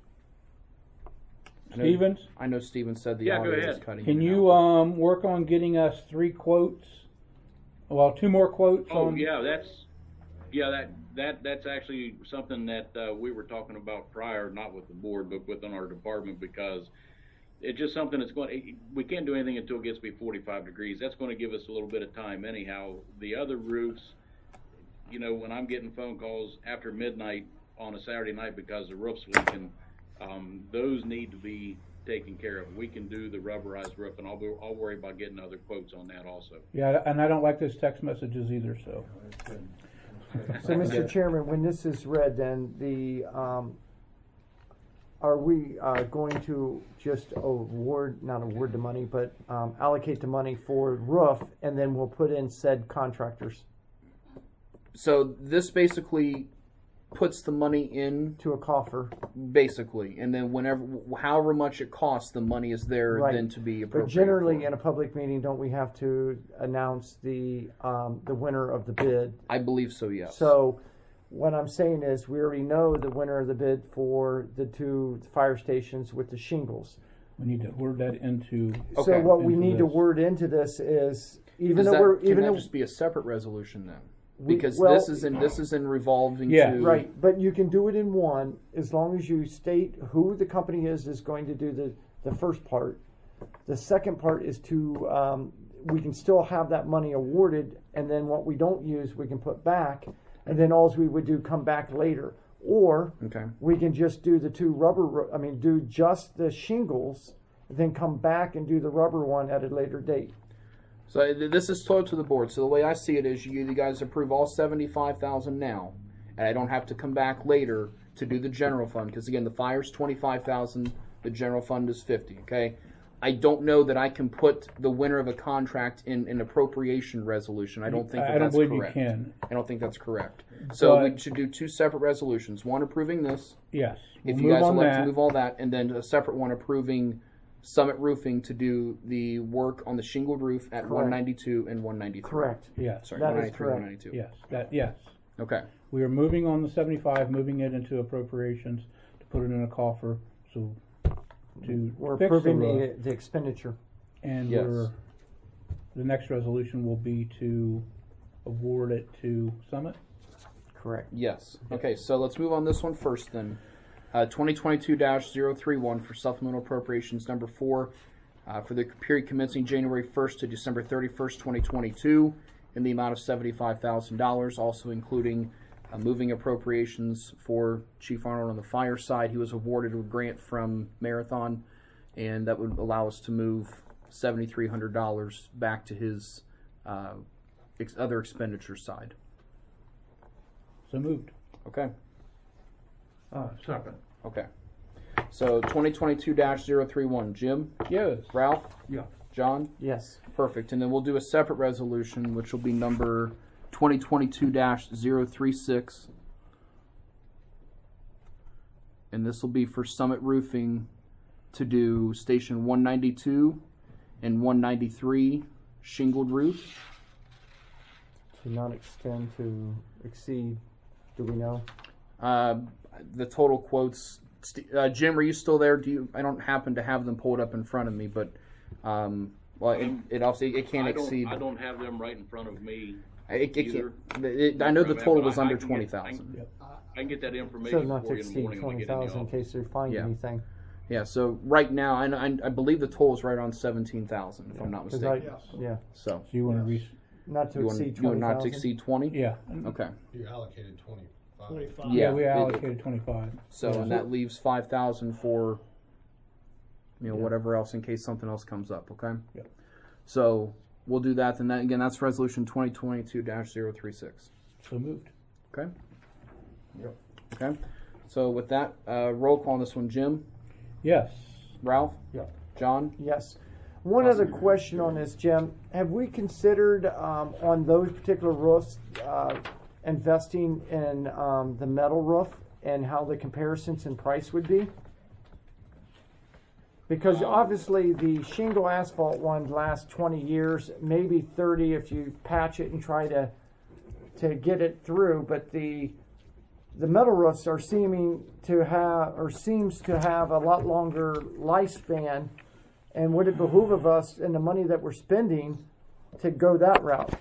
I know- Stevens, I know Steven said the Yeah, go audio was ahead. cutting. can in and you, out. um, work on getting us three quotes? Well, two more quotes Oh, on. yeah, that's, yeah, that, that, that's actually something that, uh, we were talking about prior, not with the board, but within our department, because it's just something that's going, we can't do anything until it gets to be forty-five degrees. That's gonna give us a little bit of time anyhow. The other roofs, you know, when I'm getting phone calls after midnight on a Saturday night because the roof's leaking, um, those need to be taken care of. We can do the rubberized roof, and I'll, be- I'll worry about getting other quotes on that also. Yeah, and I don't like those text messages either, so. So, Mister Chairman, when this is read, then the, um, are we uh, going to just award, not award the money, but um, allocate the money for roof, and then we'll put in said contractors So this basically puts the money in, to a coffer? basically, and then whenever, however much it costs, the money is there Right. then to be But appropriated. generally, for. in a public meeting, don't we have to announce the, um, the winner of the bid? I believe so, yes. So, what I'm saying is, we already know the winner of the bid for the two fire stations with the shingles. We need to word that into. So Okay. what we Into need to this. word into this is, even Does though that, we're, can even that though, just be a separate resolution then? We- Because well- this is in this is in revolving Yeah. to right, but you can do it in one, as long as you state who the company is, is going to do the, the first part. The second part is to, um, we can still have that money awarded, and then what we don't use, we can put back, and then alls we would do come back later. Or, Okay. we can just do the two rubber, ro- I mean, do just the shingles, then come back and do the rubber one at a later date. So th- this is total to the board. So the way I see it is, you, you guys approve all seventy-five thousand now, and I don't have to come back later to do the general fund because again, the fire's twenty-five thousand, the general fund is fifty. Okay, I don't know that I can put the winner of a contract in an appropriation resolution. I don't think that I don't that's believe correct. you can. I don't think that's correct. So But- we should do two separate resolutions. One approving this, Yes. if we'll you guys move would on like that. to move all that, and then a separate one approving Summit Roofing to do the work on the shingled roof at Correct. one ninety-two and one ninety-three. Correct. Yes. Sorry, That is one ninety-three, correct. one ninety-two. Yes. That. Yes. Okay. We are moving on the seventy-five, moving it into appropriations to put it in a coffer. So to We're fix the approving roof, the, the expenditure. and Yes. we're the next resolution will be to award it to Summit. Correct. Yes. Okay, so let's move on this one first then. Uh, twenty twenty-two dash zero three one for supplemental appropriations number four uh, for the period commencing January first to December thirty-first, twenty twenty-two in the amount of seventy-five thousand dollars, also including uh, moving appropriations for Chief Arnold on the fire side. He was awarded a grant from Marathon, and that would allow us to move seventy-three hundred dollars back to his uh, ex- other expenditure side. So moved. Okay. Uh, second. Okay. So twenty twenty-two dash zero three one, Jim, Yes. Ralph, Yeah. John? Yes. Perfect. And then we'll do a separate resolution, which will be number twenty twenty-two dash zero three six. And this will be for Summit Roofing to do station one ninety-two and one ninety-three shingled roof. To not extend to exceed, do we know? Uh, the total quotes. Uh, Jim, are you still there? Do you? I don't happen to have them pulled up in front of me, but um, well, it, it also it can't I don't, exceed. I don't have them right in front of me. It, it either. can't, it, I know the total was But I- I under can twenty get- I can- thousand. I can get that So information not for to you in the exceed morning when I twenty get in the thousand in office. case they find Yeah. anything. Yeah. So right now, I, I, I believe the total is right on seventeen thousand, if I'm not 'Cause I- mistaken. Yeah, So So you want to re, not to you want, exceed you want twenty not to thousand. exceed twenty? yeah. Okay. You allocated twenty-five. Twenty-five. Yeah, Yeah, we it- allocated twenty-five. So Yeah. and that leaves five thousand for you know Yeah. whatever else in case something else comes up. Okay. Yep. So we'll do that. Then that, again, that's resolution twenty twenty-two dash zero three six. So moved. Okay. Yep. Okay. So with that, uh, roll call on this one. Jim, Yes. Ralph, Yeah. John. Yes. One other Awesome. question on this, Jim. Have we considered um, on those particular roofs uh, investing in um, the metal roof and how the comparisons in price would be? Because obviously the shingle asphalt one lasts twenty years, maybe thirty if you patch it and try to to get it through. But the the metal roofs are seeming to have, or seems to have, a lot longer lifespan. And would it behoove of us, in the money that we're spending, to go that route?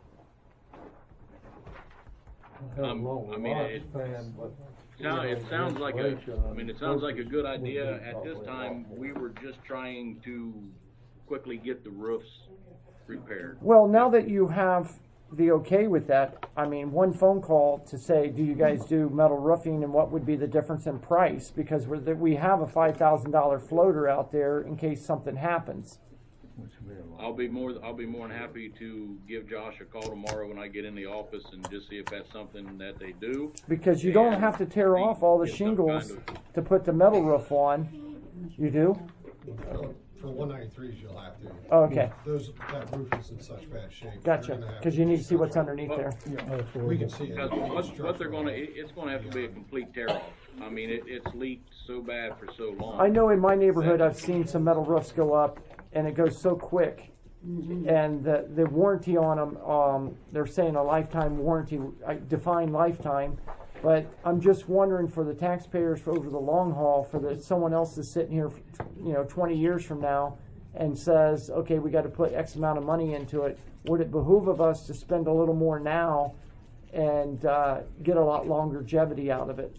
Um, I mean, it, no, it sounds like a, I mean, it sounds like a good idea. At this time, we were just trying to quickly get the roofs repaired. Well, now that you have the okay with that, I mean, one phone call to say, do you guys do metal roofing, and what would be the difference in price? Because we're, that we have a five thousand dollar floater out there in case something happens. I'll be more, I'll be more than happy to give Josh a call tomorrow when I get in the office and just see if that's something that they do. Because you don't have to tear And off all the get some shingles kind of- to put the metal roof on. You do? For one ninety-threes, you'll have to. Oh, okay. Those, that roof is in such bad shape. you're Gotcha. gonna have Because you need to see what's structure. underneath there. Oh, it's We can horrible. see it. Because what, what they're Structural. gonna, it, it's gonna have to be a complete tear off. I mean, it, it's leaked so bad for so long. I know in my neighborhood I've seen some metal roofs go up, and it goes so quick. And the, the warranty on them, um, they're saying a lifetime warranty, I define lifetime. But I'm just wondering for the taxpayers for over the long haul, for the, someone else is sitting here, you know, twenty years from now and says, okay, we got to put X amount of money into it. Would it behoove of us to spend a little more now and uh, get a lot longevity out of it?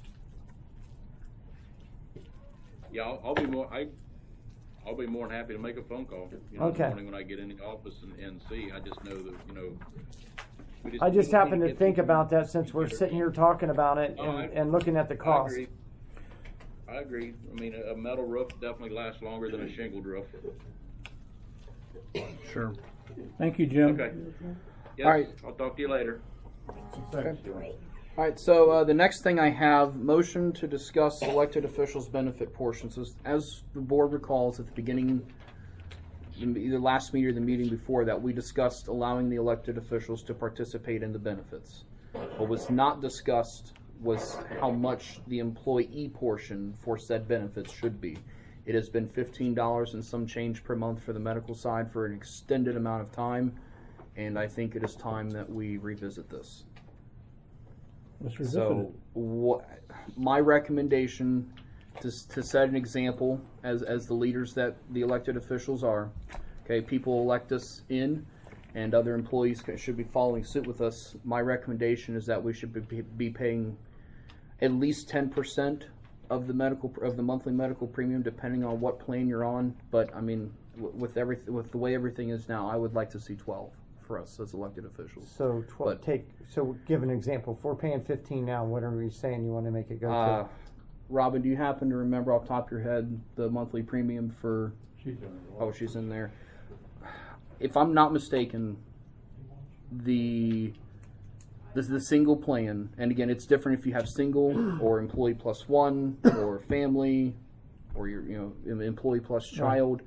Yeah, I'll, I'll be more, I, I'll be more than happy to make a phone call, you know, in Okay. the morning when I get in the office and, and see. I just know that, you know. we I just we need happen to get think people- about that since we're sitting here talking about it Oh, I- and, and looking at the I cost. agree. I agree. I mean, a, a metal roof definitely lasts longer than a shingled roof. Sure. Thank you, Jim. Okay. Yes, All right. I'll talk to you later. All right, so uh, the next thing I have, motion to discuss elected officials' benefit portions. As, as the board recalls, at the beginning, the last meeting or the meeting before that, we discussed allowing the elected officials to participate in the benefits. What was not discussed was how much the employee portion for said benefits should be. It has been fifteen dollars and some change per month for the medical side for an extended amount of time, and I think it is time that we revisit this. Let's revisit So, it. what, my recommendation to, to set an example as, as the leaders that the elected officials are, okay, people elect us in and other employees ca- should be following suit with us. My recommendation is that we should be, be paying at least ten percent of the medical, of the monthly medical premium, depending on what plan you're on. But I mean, w- with every, with the way everything is now, I would like to see twelve for us as elected officials. So twelve, But- take, so give an example. If we're paying fifteen now, what are we saying you want to make it go Uh, to? Robin, do you happen to remember off the top of your head the monthly premium for? She's done it. Oh, she's in there. If I'm not mistaken, the this is the single plan, and again, it's different if you have single or employee plus one or family, or your you know employee plus child.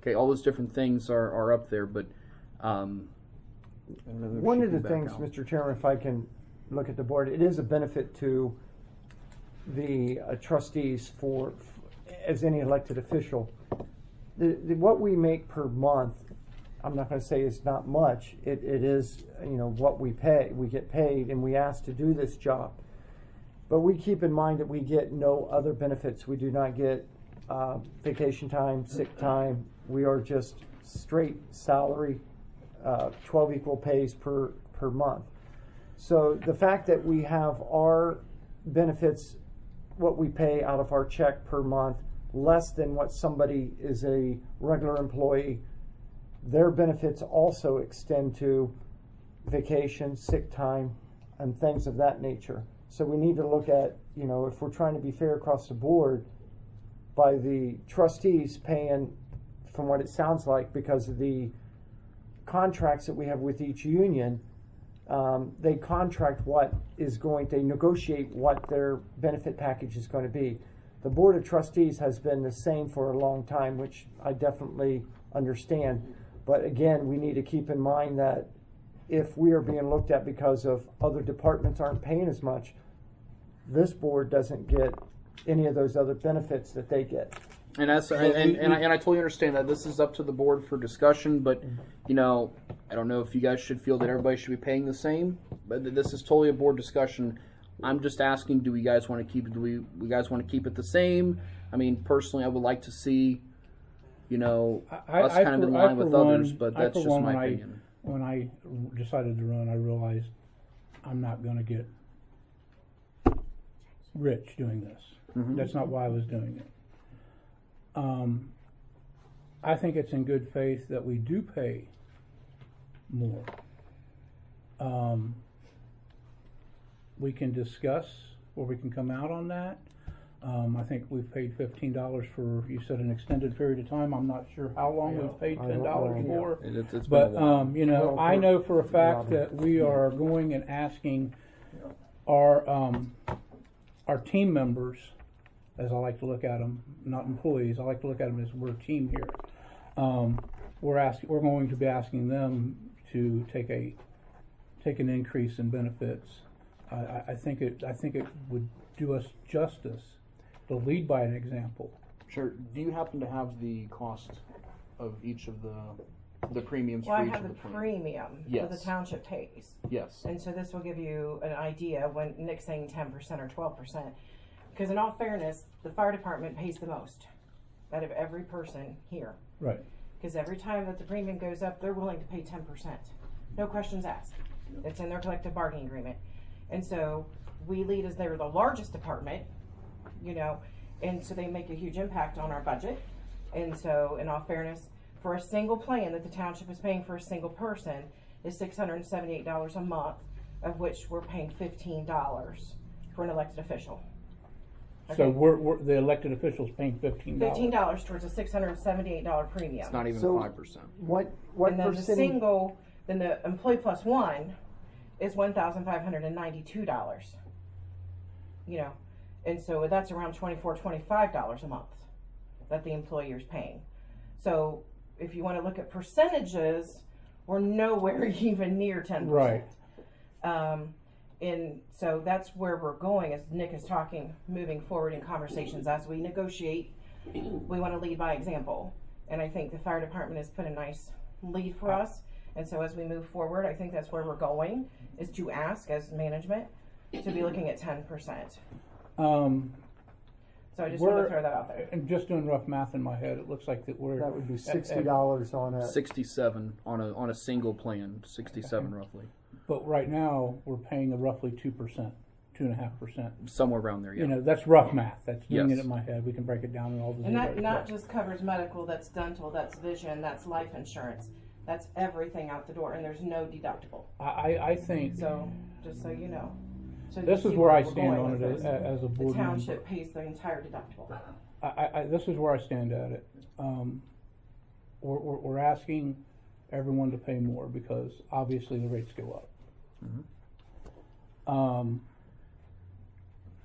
Okay, all those different things are, are up there, but um, I don't know if One she of the can back things, out. Mister Chairman, if I can look at the board, it is a benefit to the uh, trustees for, as any elected official. The, the, what we make per month, I'm not gonna say it's not much, it, it is, you know, what we pay, we get paid and we ask to do this job. But we keep in mind that we get no other benefits. We do not get uh, vacation time, sick time. We are just straight salary, uh, twelve equal pays per, per month. So the fact that we have our benefits, what we pay out of our check per month, less than what somebody is a regular employee, their benefits also extend to vacation, sick time, and things of that nature. So we need to look at, you know, if we're trying to be fair across the board, by the trustees paying, from what it sounds like, because of the contracts that we have with each union, um, they contract what is going, they negotiate what their benefit package is going to be. The Board of Trustees has been the same for a long time, which I definitely understand. But again, we need to keep in mind that if we are being looked at because of other departments aren't paying as much, this board doesn't get any of those other benefits that they get. And that's and, and, and, I, and I totally understand that this is up to the board for discussion, but you know, I don't know if you guys should feel that everybody should be paying the same, but this is totally a board discussion. I'm just asking, do we guys want to keep it? Do we, we guys want to keep it the same? I mean, personally, I would like to see, you know, I, us I, kind of for, in I, line for with one, others, but I, that's for just one, my when opinion. I, when I decided to run, I realized I'm not going to get rich doing this. Mm-hmm. That's not why I was doing it. Um, I think it's in good faith that we do pay more. Um, we can discuss where we can come out on that. Um, I think we've paid fifteen dollars for, you said, an extended period of time. I'm not sure how long we've paid I don't ten dollars know. for. It- it's- it's been But, a while. um, you know, Well, I for- know for a fact Robin. that we are going and asking our, um, our team members, as I like to look at them, not employees, I like to look at them as we're a team here. Um, we're asking, we're going to be asking them to take a, take an increase in benefits. I, I, I think it, I think it would do us justice to lead by an example. Sure. Do you happen to have the cost of each of the the premiums Well, for I each have of the the plans? premium that the Yes. township pays. Yes. And so this will give you an idea when Nick's saying ten percent or twelve percent. Because in all fairness, the fire department pays the most out of every person here. Right. Because every time that the premium goes up, they're willing to pay ten percent. No questions asked. It's in their collective bargaining agreement. And so we lead as they're the largest department, you know, and so they make a huge impact on our budget. And so in all fairness, for a single plan that the township is paying for a single person is six hundred seventy-eight dollars a month, of which we're paying fifteen dollars for an elected official. So Okay. we're, we're, the elected officials paying fifteen dollars. Fifteen dollars towards a six hundred seventy-eight dollar premium. It's not even So- five percent. What, what And then the percentage? single, then the employee plus one is one thousand five hundred and ninety-two dollars. You know, and so that's around twenty-four, twenty-five dollars a month that the employer's paying. So if you want to look at percentages, we're nowhere even near ten percent. Right. Um, and so that's where we're going, as Nick is talking, moving forward in conversations as we negotiate. We want to lead by example, and I think the fire department has put a nice lead for us. And so as we move forward, I think that's where we're going, is to ask as management to be looking at ten percent. Um, So I just want to we're, throw that out there. and just doing rough math in my head, it looks like that we're. That would be at- sixty at- dollars on a. Sixty-seven on a on a single plan. Sixty-seven roughly, But right now, we're paying a roughly two percent, two and a half percent. somewhere around there. Yeah. You know, that's rough math. That's doing Yes. it in my head. We can break it down in all the. And that different not ways. just covers medical, that's dental, that's vision, that's life insurance. That's everything out the door, and there's no deductible. I, I, I think So, just so you know. So you this is see where I we're stand going on it with as, this. as a The board member. township pays the entire deductible. I, I, I, this is where I stand at it. Um, we're, we're, we're asking everyone to pay more because obviously the rates go up. Mhm. Um,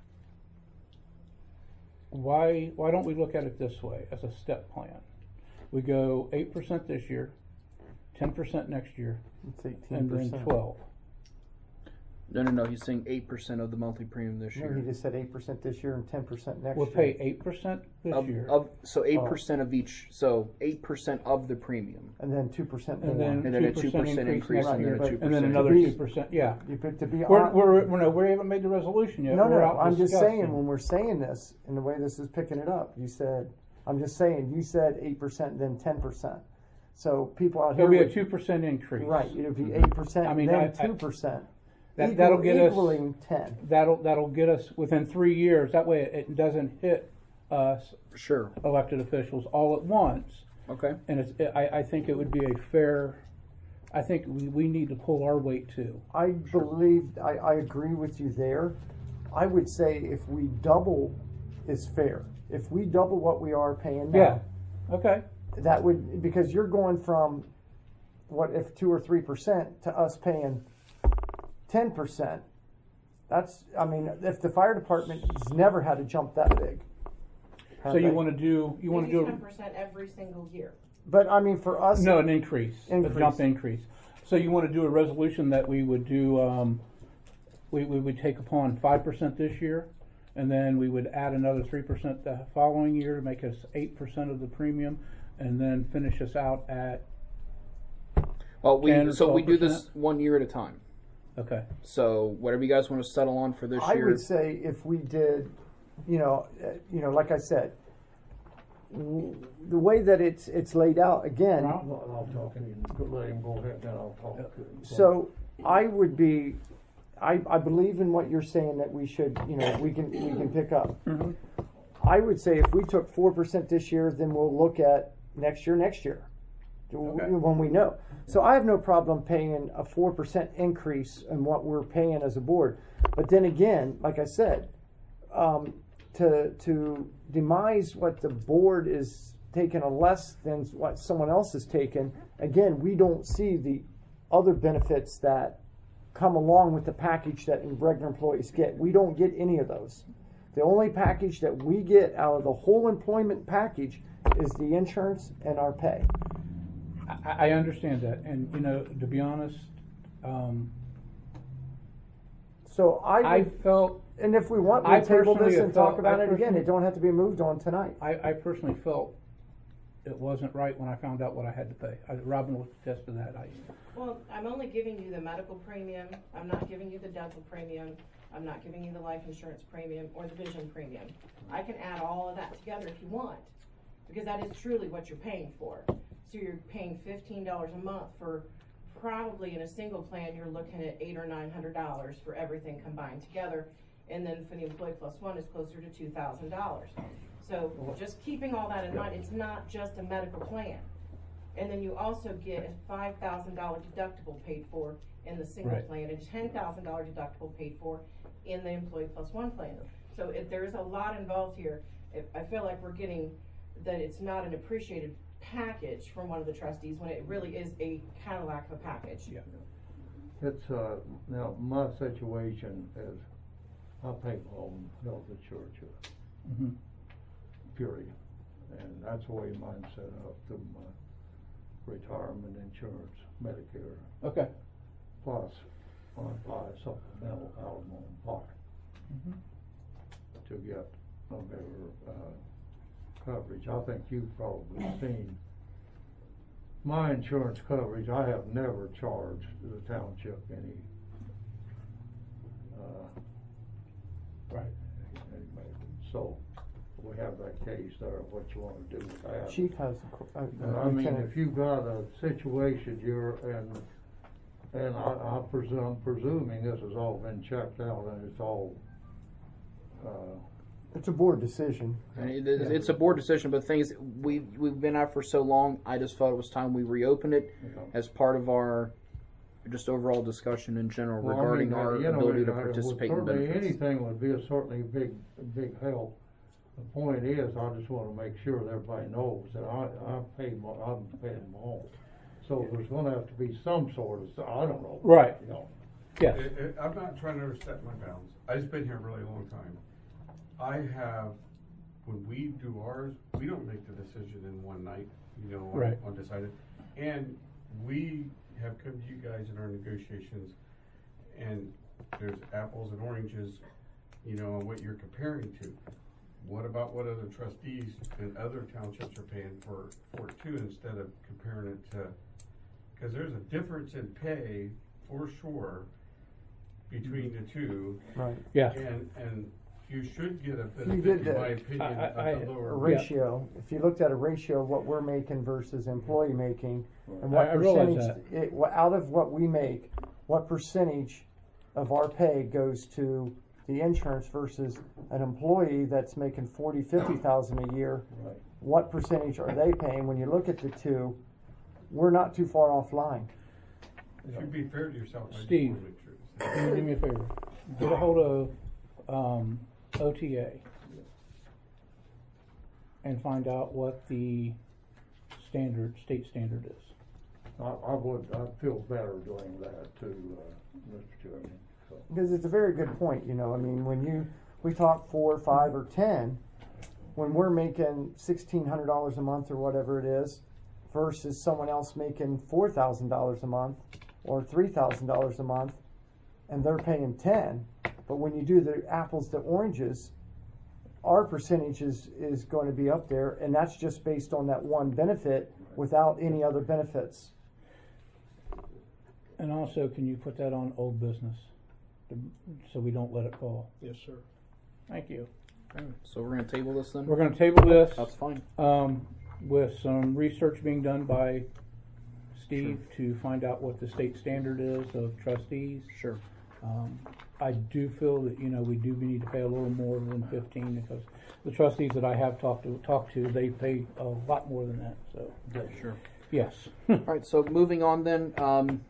why why don't we look at it this way as a step plan? we go eight percent this year, ten percent next year, It's eighteen and then percent. twelve. No, no, no, he's saying eight percent of the monthly premium this No, year. he just said eight percent this year and ten percent next We'll year. pay eight percent this Of, year. of, so eight Oh. percent of each, so eight percent of the premium. And then two percent And more. then And then a two two percent percent increase increase next and then year, a but- two percent. And then another be- two percent, yeah. You pick to be We're, hon- we're, we're, no, we haven't made the resolution yet. No, We're no, out I'm just saying, discussing. when we're saying this, and the way this is picking it up, you said, I'm just saying, you said eight percent, then ten percent. So people out here. It'll be a would- two percent increase. Right, it'll be eight percent, I mean, then I- I- two percent. That, that'll get us, Equaling ten. that'll, that'll get us within three years. That way it doesn't hit us Sure. elected officials all at once. Okay. And it's, I, I think it would be a fair, I think we, we need to pull our weight too. I believe, I, I agree with you there. I would say if we double is fair. If we double what we are paying Yeah, now, okay. that would, because you're going from, what if two or three percent to us paying ten percent. That's, I mean, if the fire department has never had to jump that big. So you wanna do, you wanna do, ten a percent every single year. But I mean, for us. no, an increase, a Increase. jump increase. So you wanna do a resolution that we would do, um, we, we would take upon five percent this year, and then we would add another three percent the following year to make us eight percent of the premium, and then finish us out at, Well, we, ten or so we do twelve this percent? one year at a time. okay. So whatever you guys want to settle on for this I year. would say if we did, you know, uh, you know, like I said, w- the way that it's it's laid out again. Well, I'll talk, and you let him go ahead, then I'll talk to him. So I would be, I, I believe in what you're saying that we should, you know, we can we can pick up. I would say if we took four percent this year, then we'll look at next year, next year, Okay. when we know. So I have no problem paying a four percent increase in what we're paying as a board. But then again, like I said, um, to to demise what the board is taking a less than what someone else is taking. Again, we don't see the other benefits that come along with the package that regular employees get. We don't get any of those. The only package that we get out of the whole employment package is the insurance and our pay. I, I understand that, and you know, to be honest, um, So I, I would, felt, and if we want, I we table personally this have and talk felt- about I it again. personally- It don't have to be moved on tonight. I, I personally felt it wasn't right when I found out what I had to pay. I, Robin will attest to that. I, Well, I'm only giving you the medical premium, I'm not giving you the dental premium, I'm not giving you the life insurance premium or the vision premium. I can add all of that together if you want, because that is truly what you're paying for. So you're paying fifteen dollars a month for, probably in a single plan, you're looking at eight or nine hundred dollars for everything combined together. And then for the employee plus one is closer to two thousand dollars. So just keeping all that in mind, it's not just a medical plan. And then you also get a five thousand dollar deductible paid for in the single Right. plan, and a ten thousand dollar deductible paid for in the employee plus one plan. So if there's a lot involved here, if, I feel like we're getting, that it's not an appreciated package from one of the trustees, when it really is a Cadillac of a package. yeah. It's, uh, now, my situation is, I pay my own health insurance, uh, hmm period. And that's the way mine's set up through my retirement insurance, Medicare, Okay. plus I buy supplemental out of my own pocket Mhm. to get a better, uh, coverage. I think you've probably seen my insurance coverage. I have never charged the township any, uh, Right. any maintenance. So we have that case there, what you wanna do with that. Chief has. a qu- uh, And I mean, Lieutenant- if you've got a situation, you're, and, and I, I presume, presuming this has all been checked out and it's all, uh, It's a board decision. And it, it's- it's a board decision, but the thing is, we've, we've been out for so long, I just felt it was time we reopen it you know. as part of our just overall discussion in general Well, I regarding mean, uh, our you know, ability to it, uh, participate in certainly benefits. Anything would be a certainly a big, a big help. The point is, I just wanna make sure that everybody knows that I, I pay my, I'm paying my own. So there's gonna have to be some sort of, I don't know. Right. You know. Yes. It- it- I'm not trying to overstep my bounds. I've been here a really long time. I have when we do ours, we don't make the decision in one night, you know, on, Right. on decided. And we have come to you guys in our negotiations, and there's apples and oranges, you know, on what you're comparing to. What about what other trustees and other townships are paying for, for it too, instead of comparing it to, cause there's a difference in pay for sure between the two. Right. Yeah. And, and you should get a You benefit, did in the- my opinion, I- I- of the A lower. ratio, if you looked at a ratio of what we're making versus employee making, and what I- I realize percentage, it, wha- out of what we make, what percentage of our pay goes to the insurance versus an employee that's making forty, fifty thousand a year? Right. What percentage are they paying? When you look at the two, we're not too far offline. You should be fair to yourself. I just Steve. wanna make sure it's- Can you do me a favor? Get a hold of um, O T A and find out what the standard, state standard is. I, I would, I'd feel better doing that too, uh, Mister Chairman, so. Because it's a very good point, you know, I mean, when you, we talk four, five, or ten, when we're making sixteen hundred dollars a month or whatever it is, versus someone else making four thousand dollars a month, or three thousand dollars a month, and they're paying ten, but when you do the apples to oranges, our percentage is, is going to be up there, and that's just based on that one benefit without any other benefits. And also, can you put that on old business, to- so we don't let it fall? Yes, sir. Thank you. Okay, so we're gonna table this then? We're gonna table this. That's fine. Um, with some research being done by Steve to find out what the state standard is of trustees. Sure. Um, I do feel that, you know, we do need to pay a little more than fifteen, because the trustees that I have talked to, talked to, they pay a lot more than that, so. Yeah, sure. Yes. All right, so moving on then, um,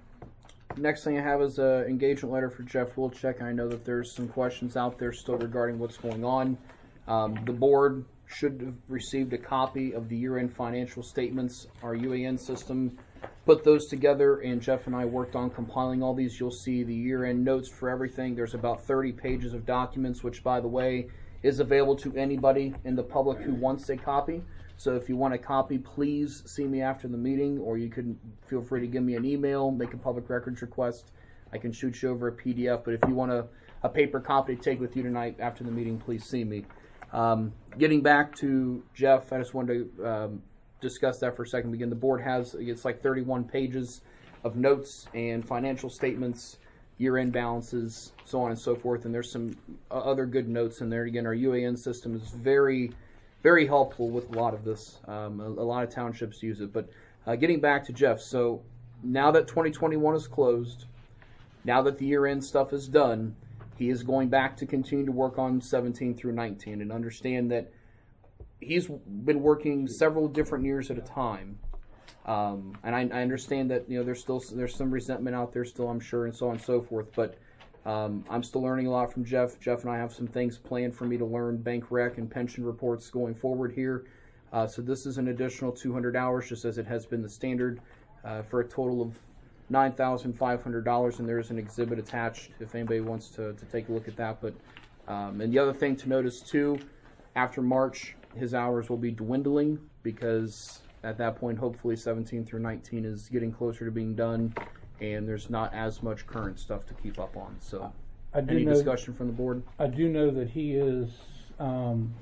next thing I have is a engagement letter for Jeff Wilczek. I know that there's some questions out there still regarding what's going on. Um, the board should have received a copy of the year-end financial statements. Our U A N system put those together, and Jeff and I worked on compiling all these. You'll see the year-end notes for everything. There's about thirty pages of documents, which, by the way, is available to anybody in the public who wants a copy. So if you want a copy, please see me after the meeting, or you can feel free to give me an email, make a public records request. I can shoot you over a P D F, but if you want a, a paper copy to take with you tonight after the meeting, please see me. Um, getting back to Jeff, I just wanted to um, discuss that for a second. Again, the board has, it's like thirty-one pages of notes and financial statements, year-end balances, so on and so forth, and there's some uh, other good notes in there. Again, our U A N system is very, very helpful with a lot of this. Um, a, a lot of townships use it, but uh, getting back to Jeff, so now that twenty twenty-one is closed, now that the year-end stuff is done, he is going back to continue to work on seventeen through nineteen, and understand that he's been working several different years at a time. Um, and I, I understand that, you know, there's still there's some resentment out there still, I'm sure, and so on and so forth. But um, I'm still learning a lot from Jeff. Jeff and I have some things planned for me to learn bank rec and pension reports going forward here. Uh, so this is an additional two hundred hours, just as it has been the standard, uh, for a total of nine thousand five hundred dollars. And there's an exhibit attached if anybody wants to, to take a look at that. But um, and the other thing to notice too, after March, his hours will be dwindling, because at that point, hopefully seventeen through nineteen is getting closer to being done, and there's not as much current stuff to keep up on. So, I do any know, discussion from the board? I do know that he is, um,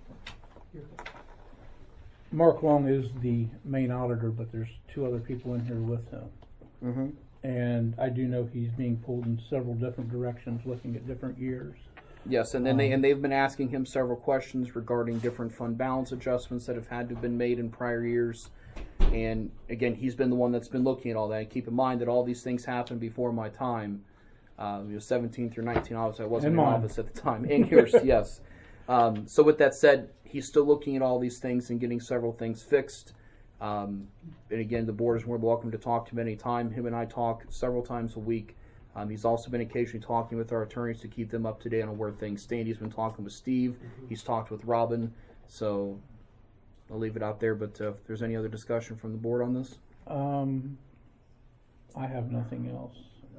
Mark Long is the main auditor, but there's two other people in here with him. Mm-hmm. And I do know he's being pulled in several different directions, looking at different years. Yes, and then they and they've been asking him several questions regarding different fund balance adjustments that have had to have been made in prior years. And again, he's been the one that's been looking at all that. And keep in mind that all these things happened before my time. Uh, you know, seventeen through nineteen, obviously I wasn't And in mine. office at the time. And yours, yes. Um, so with that said, he's still looking at all these things and getting several things fixed. Um, and again, the board is more than welcome to talk to him anytime. Him and I talk several times a week. Um, he's also been occasionally talking with our attorneys to keep them up to date on where things stand. He's been talking with Steve. He's talked with Robin. So I'll leave it out there. But uh, if there's any other discussion from the board on this? Um, I have nothing else.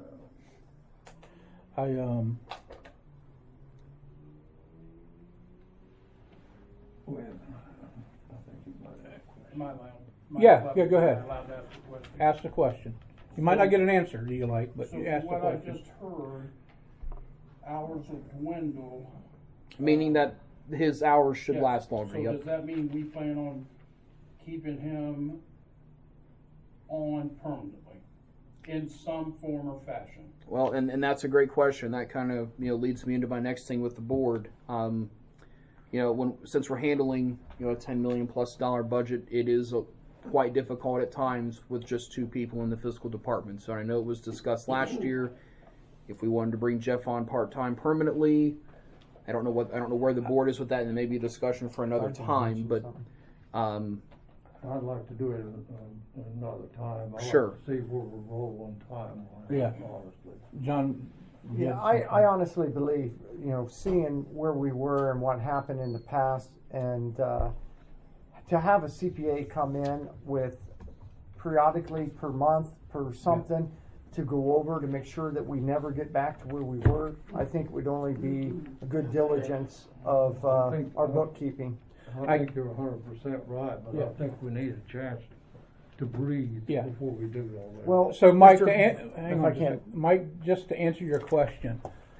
I, um, Am I allowed? am I Yeah, allowed- yeah, go ahead. am I allowed to ask a question? Ask the question. You might not get an answer, do you like, but So you ask the what I question. just heard, hours will dwindle. Meaning that his hours should Yes. last longer. So Yep. does that mean we plan on keeping him on permanently in some form or fashion? Well, and, and that's a great question. That kind of you know leads me into my next thing with the board. Um, you know, when since we're handling you know a ten million plus dollar budget, it is a, quite difficult at times with just two people in the fiscal department. So I know it was discussed last year if we wanted to bring Jeff on part time permanently. I don't know what I don't know where the board is with that, and it may be a discussion for another time. But um, I'd like to do it in, in another time. I'd Sure. like to see where we roll on time on Yeah. it, honestly. John? you Yeah, had I, something? I honestly believe, you know, seeing where we were and what happened in the past, and uh, to have a C P A come in with periodically per month, per something, to go over to make sure that we never get back to where we were, I think would only be a good diligence of uh, our bookkeeping. I think you're a hundred percent right, but Yeah. I think we need a chance to breathe Yeah. before we do all that. Well, So, Mike, Mister to an- hang if on I just a can. second. Mike, just to answer your question,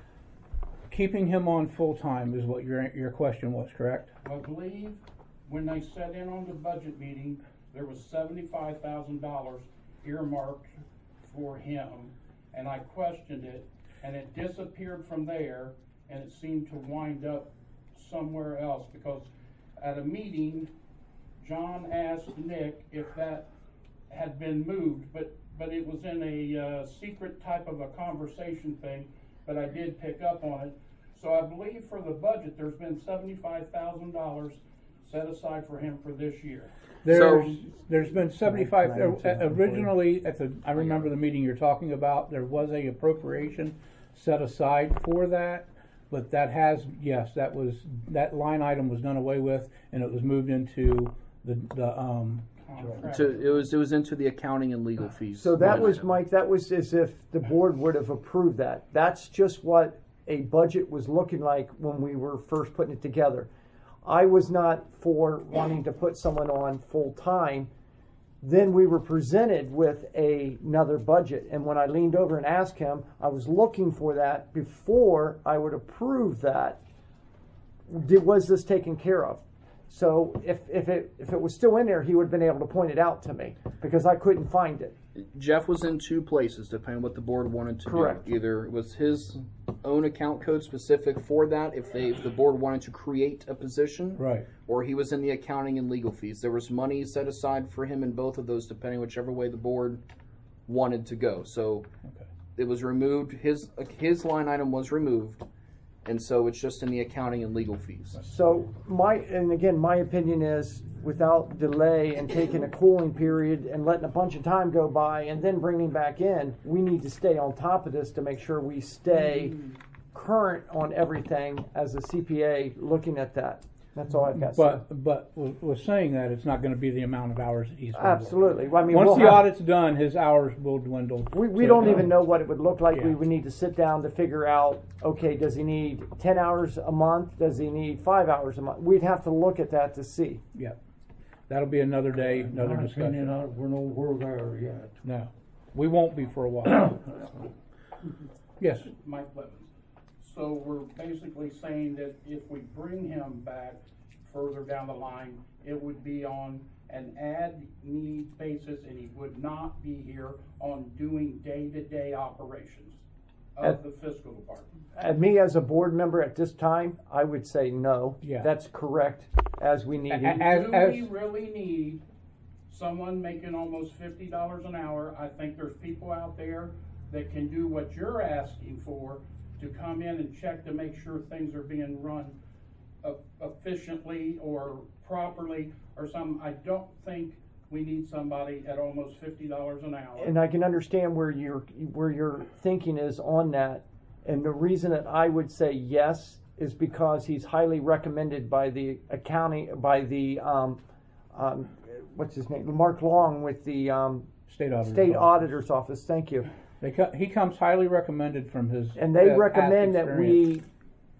keeping him on full time is what your your question was, correct? I believe when they sat in on the budget meeting, there was seventy-five thousand dollars earmarked for him, and I questioned it, and it disappeared from there, and it seemed to wind up somewhere else, because at a meeting, John asked Nick if that had been moved, but, but it was in a, uh, secret type of a conversation thing, but I did pick up on it. So I believe for the budget, there's been seventy-five thousand dollars set aside for him for this year. There's there's been seventy-five Nine, uh, ten, originally at the I remember the meeting you're talking about. There was a appropriation set aside for that, but that has yes that was that line item was done away with, and it was moved into the the um. Contract. to, it was it was into the accounting and legal fees. So that line was, item. Mike, that was as if the board would have approved that. That's just what a budget was looking like when we were first putting it together. I was not for wanting to put someone on full time. Then we were presented with a, another budget. And when I leaned over and asked him, I was looking for that before I would approve that. Did, was this taken care of? So if, if it if it was still in there, he would have been able to point it out to me because I couldn't find it. Jeff was in two places, depending on what the board wanted to Correct. do. Either it was his own account code specific for that, if they if the board wanted to create a position, Right. or he was in the accounting and legal fees. There was money set aside for him in both of those, depending whichever way the board wanted to go. So Okay. it was removed. His his line item was removed, and so it's just in the accounting and legal fees. So my, and again, my opinion is without delay and taking a cooling period and letting a bunch of time go by and then bringing back in, we need to stay on top of this to make sure we stay current on everything as a C P A looking at that. That's all I've got to say. But but with with saying that, it's not going to be the amount of hours that he's gonna work. Absolutely. Well, I mean, Once we'll the have- audit's done, his hours will dwindle. We, we So- don't even know what it would look like. We Yeah. would need to sit down to figure out, okay, does he need ten hours a month? Does he need five hours a month? We'd have to look at that to see. Yeah, that'll be another day, In another my discussion. opinion, I- we're nowhere there yet. No, we won't be for a while. Yes. Mike Levins. So we're basically saying that if we bring him back further down the line, it would be on an ad-need basis, and he would not be here on doing day-to-day operations of At- the fiscal department. And me as a board member at this time, I would say no. Yeah. That's correct, as we need A- it. as- Do as- we really need someone making almost fifty dollars an hour? I think there's people out there that can do what you're asking for, to come in and check to make sure things are being run e- efficiently or properly or something. I don't think we need somebody at almost fifty dollars an hour. And I can understand where your where your thinking is on that. And the reason that I would say yes is because he's highly recommended by the accounting, by the um, um, what's his name, Mark Long with the um, State auditor's state office. auditor's office. Thank you. They co- he comes highly recommended from his. And they uh, recommend past that we experience.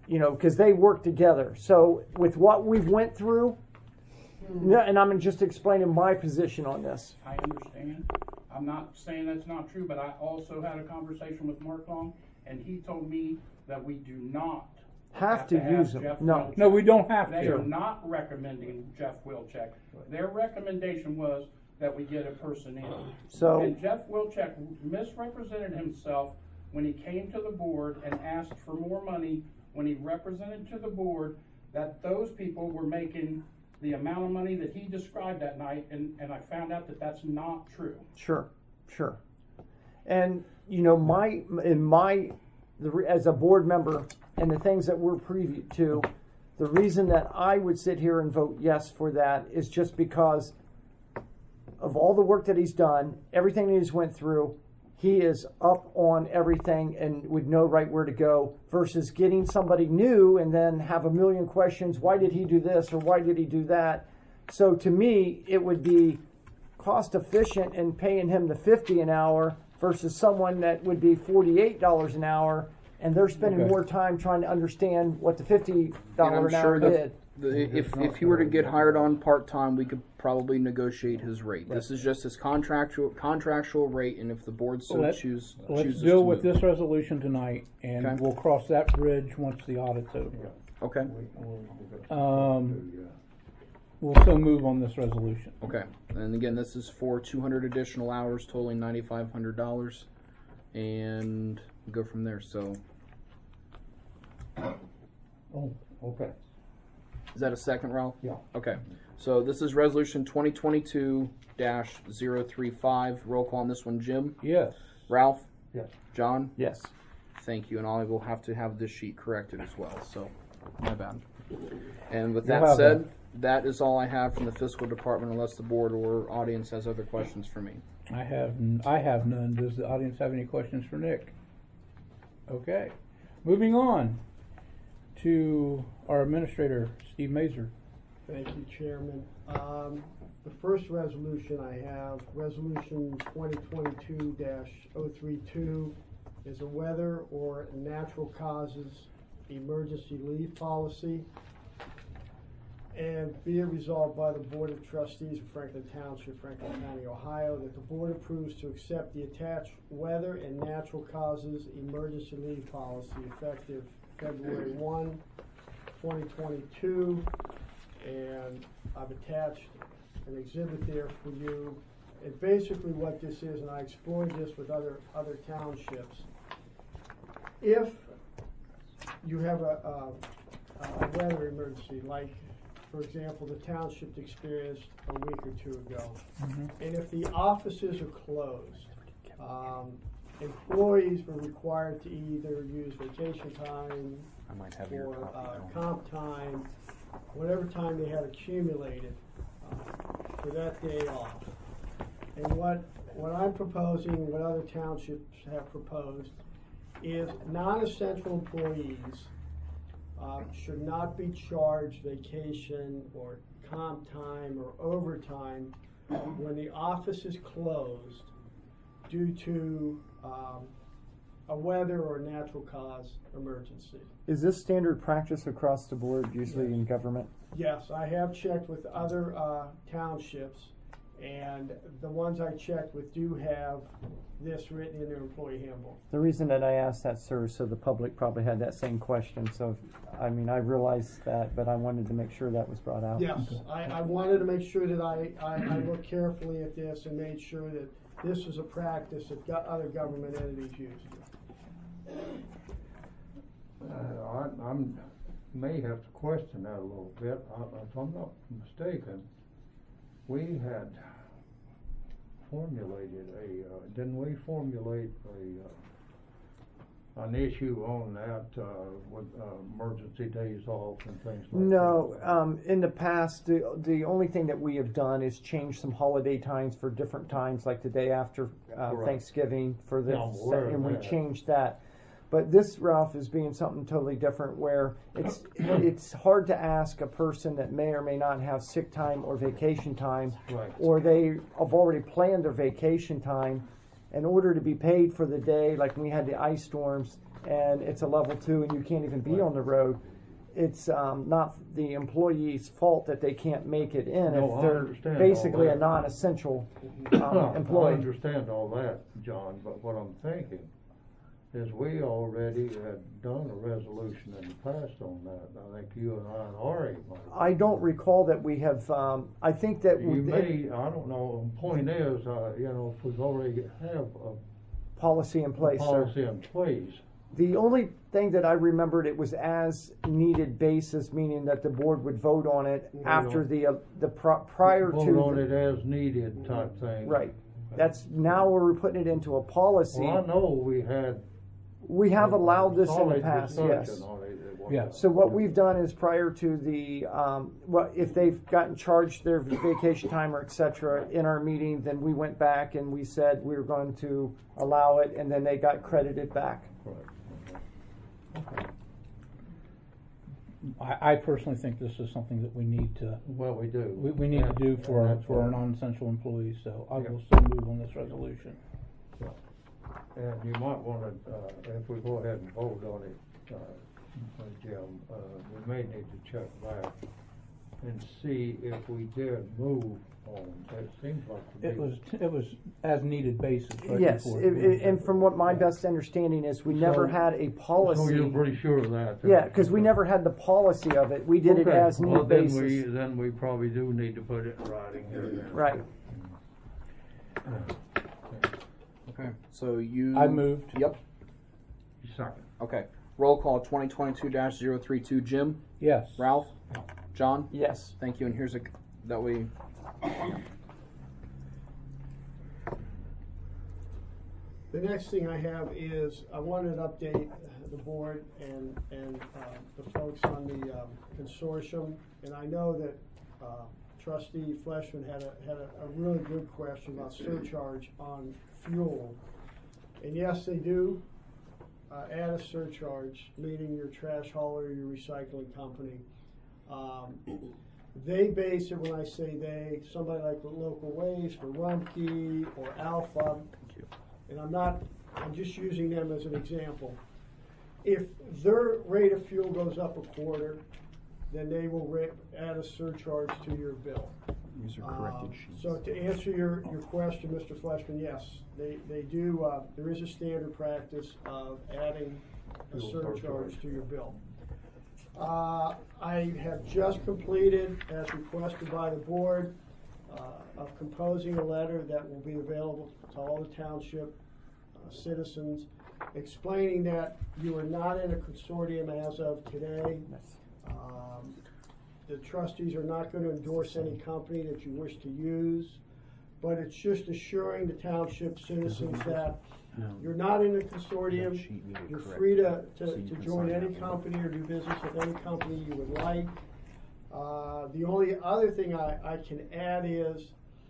you know, because they work together. So with what we've went through, no, and I'm just explaining my position on this. I understand. I'm not saying that's not true, but I also had a conversation with Mark Long, and he told me that we do not Have to use them. Jeff No. Wilczek. No, we don't have They to. are not recommending Jeff Wilczek. Their recommendation was that we get a person in. So- And Jeff Wilczek misrepresented himself when he came to the board and asked for more money, when he represented to the board that those people were making the amount of money that he described that night, and, and I found out that that's not true. Sure, sure. And you know, my in my the, re- as a board member and the things that we're privy to, the reason that I would sit here and vote yes for that is just because of all the work that he's done, everything that he's went through. He is up on everything and would know right where to go versus getting somebody new and then have a million questions. Why did he do this or why did he do that? So to me, it would be cost efficient in paying him the fifty an hour versus someone that would be forty-eight dollars an hour, and they're spending Okay. more time trying to understand what the fifty And dollars I'm an sure hour that did. the, if, if he were to get hired on part-time, we could probably negotiate his rate. This is just his contractual contractual rate, and if the board so Let- choose, Let's chooses deal to with move. this resolution tonight, and Okay. we'll cross that bridge once the audit's over. Okay, Um, we'll so move on this resolution. okay. And again, this is for two hundred additional hours totaling ninety-five hundred dollars, and go from there. So, Oh, okay. is that a second, Ralph? Yeah. Okay. So this is resolution twenty twenty-two dash zero three five. Roll call on this one, Jim, Yes. Ralph, Yes. John. Yes. Thank you, and I will have to have this sheet corrected as well, so, my bad. And with You'll that have said, that is all I have from the fiscal department, unless the board or audience has other questions for me. I have, n- I have none. Does the audience have any questions for Nick? Okay. Moving on to our administrator, Steve Mazer. Thank you, Chairman. Um, the first resolution I have, Resolution twenty twenty-two dash oh three two, is a weather or natural causes emergency leave policy. And be it resolved by the Board of Trustees of Franklin Township, Franklin County, Ohio, that the board approves to accept the attached weather and natural causes emergency leave policy effective February first, twenty twenty-two. And I've attached an exhibit there for you. And basically what this is, and I explored this with other, other townships. If you have a, a, a weather emergency, like, for example, the township experienced a week or two ago, Mhm. and if the offices are closed, um, employees were required to either use vacation time I might have your or copy uh, now. comp time, whatever time they had accumulated uh, for that day off. And what, what I'm proposing, what other townships have proposed, is non-essential employees uh, should not be charged vacation or comp time or overtime when the office is closed due to um, a weather or natural cause emergency. Is this standard practice across the board, usually Yes. in government? Yes, I have checked with other uh, townships, and the ones I checked with do have this written in their employee handbook. The reason that I asked that, sir, is so the public probably had that same question. So, I mean, I realized that, but I wanted to make sure that was brought out. Yes, I, I wanted to make sure that I, I, I looked carefully at this and made sure that this was a practice that go- other government entities use. Uh, I, I'm, may have to question that a little bit. I- If I'm not mistaken, we had formulated a, uh, didn't we formulate a, uh, an issue on that, uh, with, uh, emergency days off and things like that? No, um, in the past, the, the only thing that we have done is change some holiday times for different times, like the day after uh, Correct. Thanksgiving for the, Yeah, I'm aware of and we that. changed that. But this, Ralph, is being something totally different where it's, it's hard to ask a person that may or may not have sick time or vacation time, Right. or they have already planned their vacation time in order to be paid for the day, like when we had the ice storms, and it's a level two and you can't even be on the road, it's um, not the employee's fault that they can't make it in No, if I they're understand all basically a that. non-essential I um, employee. understand all that, John, but what I'm thinking is we already had done a resolution in the past on that. I think you and I and Ari might. I don't recall that we have, um, I think that. You we- may, I don't know, the point is, uh, you know, if we've already have a Policy in place, sir. policy in place, The only thing that I remembered, it was as needed basis, meaning that the board would vote on it Vote after on- the, uh, the pro- prior to. vote on the- it as needed type thing. Right. That's, now we're putting it into a policy. Well, I know we had. We have a allowed this in the solid past, discussion yes. on it at one Yeah. time. So what we've done is prior to the, um, well, if they've gotten charged their vacation time or et cetera in our meeting, then we went back and we said we were going to allow it, and then they got credited back. Right. I, I personally think this is something that we need to, Well, we do. we, we need to And- do for, and our- that's for our why- non-essential employees, so I Yeah. will still move on this resolution. And you might wanna, uh, if we go ahead and vote on it, uh, Jim, uh, we may need to check back and see if we did move on. It seems like to It me- was, it was as needed basis, right? Yes, before- it- it- and from what my best understanding is, we never So- had a policy. So you're pretty sure of that? then? Yeah, because we never had the policy of it. We did it Okay, as well, need then basis. we, then we probably do need to put it in writing here then. Right. Okay, so you. I moved. Yep. Second. Okay. Roll call twenty twenty-two dash zero three two. Jim? Yes. Ralph? John? Yes. Thank you, and here's a, that way. The next thing I have is, I wanted to update the board and, and uh, the folks on the um, consortium. And I know that uh, trustee Fleshman had a, had a, a really good question about surcharge on fuel. And yes, they do uh, add a surcharge, meaning your trash hauler, your recycling company. Um, They base it, when I say they, somebody like the Local Waste or Rumpke or Alpha, and I'm not, I'm just using them as an example. If their rate of fuel goes up a quarter, then they will ra- add a surcharge to your bill. These are Um, corrected sheets. So to answer your, your question, Mister Fleshman, yes, they, they do, uh, there is a standard practice of adding a Fuel surcharge surcharge. to your bill. Uh, I have just completed, as requested by the board, uh, of composing a letter that will be available to all the township uh, citizens, explaining that you are not in a consortium as of today. Um, The trustees are not going to endorse any company that you wish to use, but it's just assuring the township citizens that you're not in a consortium. You're free to, to, to join any company or do business with any company you would like. Uh, the only other thing I, I can add is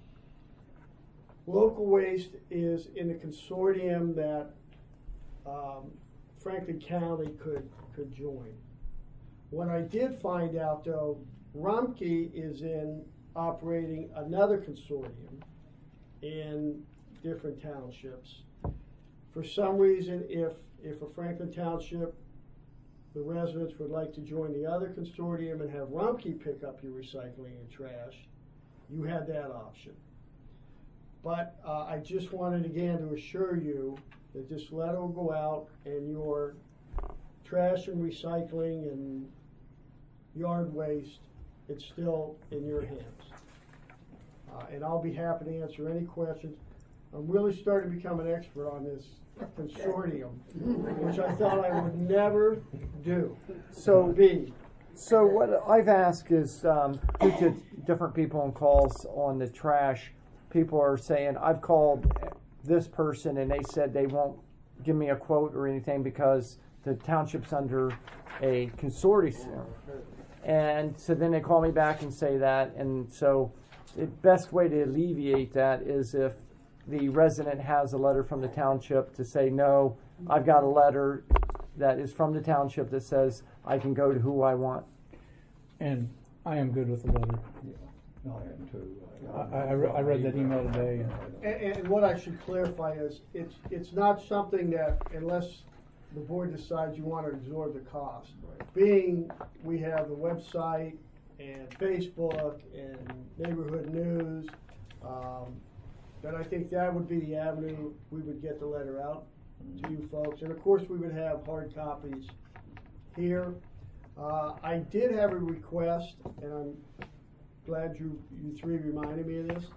Local Waste is in a consortium that um, Franklin County could, could join. What I did find out though, Rumpke is in operating another consortium in different townships. For some reason, if, if a Franklin Township, the residents would like to join the other consortium and have Rumpke pick up your recycling and trash, you had that option. But uh, I just wanted again to assure you that this letter will go out and your trash and recycling and yard waste, it's still in your hands. Uh, and I'll be happy to answer any questions. I'm really starting to become an expert on this consortium, which I thought I would never do. So, Be. so what I've asked is, um, due to different people on calls on the trash, people are saying, I've called this person and they said they won't give me a quote or anything because the township's under a consortium. And so then they call me back and say that, and so the best way to alleviate that is if the resident has a letter from the township to say, no, I've got a letter that is from the township that says I can go to who I want. And I am good with the letter. I am too. I, I, re- I read that email today. And, and what I should clarify is, it's, it's not something that, unless the board decides you want to absorb the cost. Being we have the website and Facebook and neighborhood news, um, then I think that would be the avenue we would get the letter out to you folks. And of course, we would have hard copies here. Uh, I did have a request, and I'm glad you, you three reminded me of this.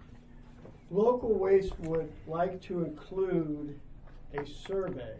Local Waste would like to include a survey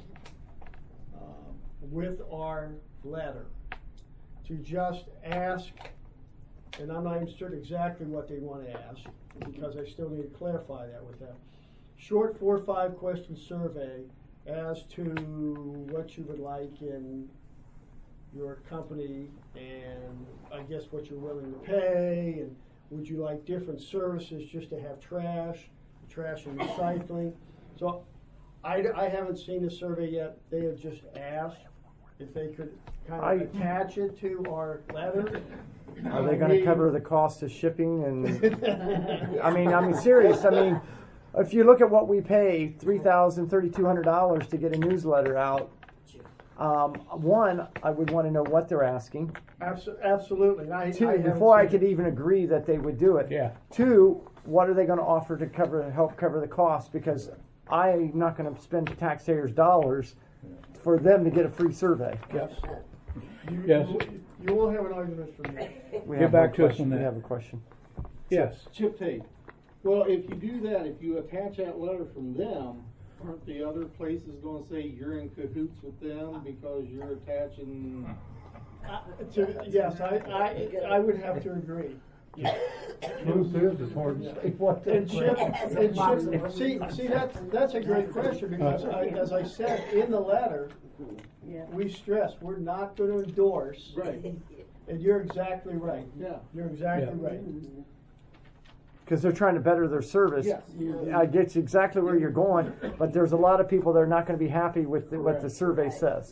um, with our letter to just ask, and I'm not even certain exactly what they want to ask because I still need to clarify that with them. Short four or five question survey as to what you would like in your company, and I guess what you're willing to pay, and would you like different services just to have trash, trash and recycling. So I, I haven't seen the survey yet. They have just asked if they could kind of I- attach it to our letter. Are they going to cover the cost of shipping? And I mean, I mean, serious. I mean, if you look at what we pay, three thousand, thirty-two hundred dollars to get a newsletter out. Um, one, I would want to know what they're asking. Abso- absolutely. And I, Two, I haven't before I seen could it. even agree that they would do it. Yeah. Two, what are they going to offer to cover, help cover the cost? Because I'm not going to spend taxpayers' dollars for them to get a free survey. Yes. You, Yes. you, you won't have an argument from me. We Get have back one to us question. on that. We have a question. Yes. Chip tape. Well, if you do that, if you attach that letter from them, aren't the other places gonna say you're in cahoots with them because you're attaching? Uh, to, yes, I, I, I would have to agree. Truth is, it's hard to say what they And Chip, and Chip, see, see, that's, that's a great question, because I, as I said in the letter, we stress, we're not gonna endorse. Right. And you're exactly right. Yeah. You're exactly Yeah. right. Because they're trying to better their service. Yes. I get exactly where you're going, but there's a lot of people that are not going to be happy with the, what the survey says.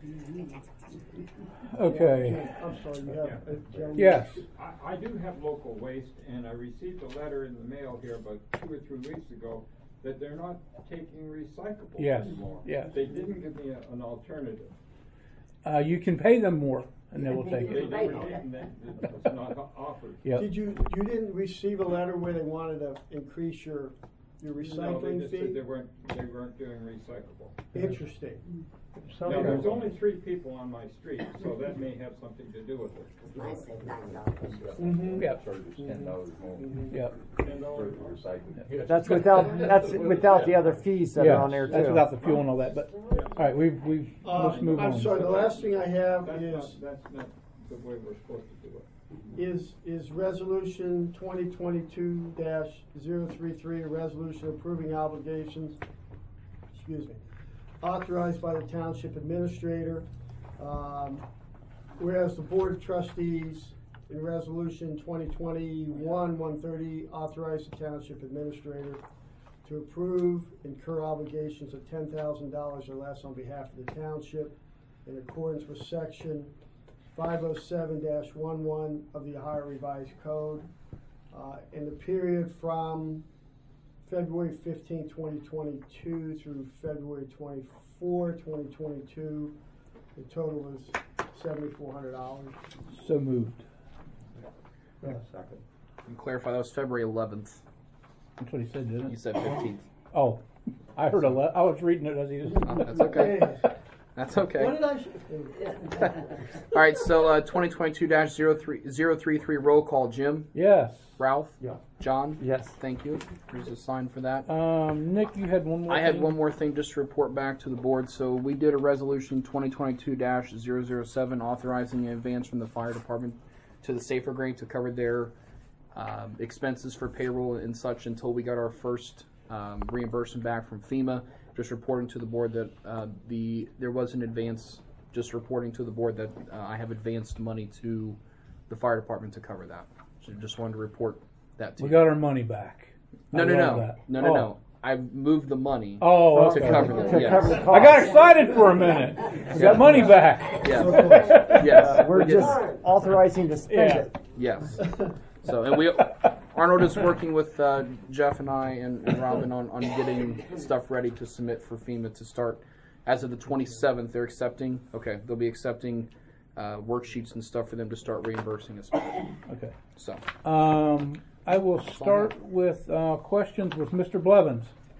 Okay. I'm sorry, you have, uh, Jeremy? Yes. I, I do have local waste, and I received a letter in the mail here about two or three weeks ago that they're not taking recyclables Yes, anymore. yes. They didn't give me a, an alternative. Uh, you can pay them more, and they will take They it. didn't, they- it's not offered. Yep. Did you, you didn't receive a letter where they wanted to increase your, your No, they recycling just said fee? they weren't, they weren't doing recyclable. Interesting. Now, there's only three people on my street, so that may have something to do with it. Mhm. Yep. ten dollars more. Yep. Ten dollars more. Recycling. That's without that's without the other fees that Yeah, are on there that's too. without the fuel and all that. But all right, we've we've Uh, let's move on. I'm sorry, the last thing I have That's is, not, that's not the way we're supposed to do it. is, is resolution twenty twenty-two dash zero three three, a resolution approving obligations, excuse me, authorized by the township administrator. Um, whereas the board of trustees in resolution twenty twenty-one one thirty authorized the township administrator to approve, incur obligations of ten thousand dollars or less on behalf of the township in accordance with section five oh seven dash eleven of the Ohio Revised Code. Uh, in the period from February fifteenth, twenty twenty-two through February twenty-fourth, twenty twenty-two, the total was seventy-four hundred dollars. So moved. Second. And clarify, that was February eleventh. That's what he said, didn't You it? said fifteenth. Oh, I heard a le- I was reading it as he was. Oh, that's okay. That's okay. What did I say? All right, so uh, twenty twenty-two dash zero three three roll call. Jim? Yes. Ralph? Yeah. John? Yes. Thank you. Here's a sign for that. Um, Nick, you had one more. I had thing? one more thing just to report back to the board. So we did a resolution twenty twenty-two dash zero zero seven authorizing an advance from the fire department to the Safer Grade to cover their um, expenses for payroll and such until we got our first um, reimbursement back from FEMA. Just reporting to the board that uh, the there was an advance. Just reporting to the board that uh, I have advanced money to the fire department to cover that. So just wanted to report that to We you. got our money back. No, I no, love no, that. no, no, Oh. no. I moved the money Oh, to okay. cover that. To Yes. cover the I cost. got excited for a minute. We got money back. Yes. Uh, Yes. we're getting- just authorizing to spend Yeah. it. Yes. So, and we, Arnold is working with uh, Jeff and I and, and Robin on, on getting stuff ready to submit for FEMA to start as of the twenty-seventh, they're accepting, okay, they'll be accepting uh, worksheets and stuff for them to start reimbursing us. Okay. So, Um, I will start with uh, questions with Mister Blevins.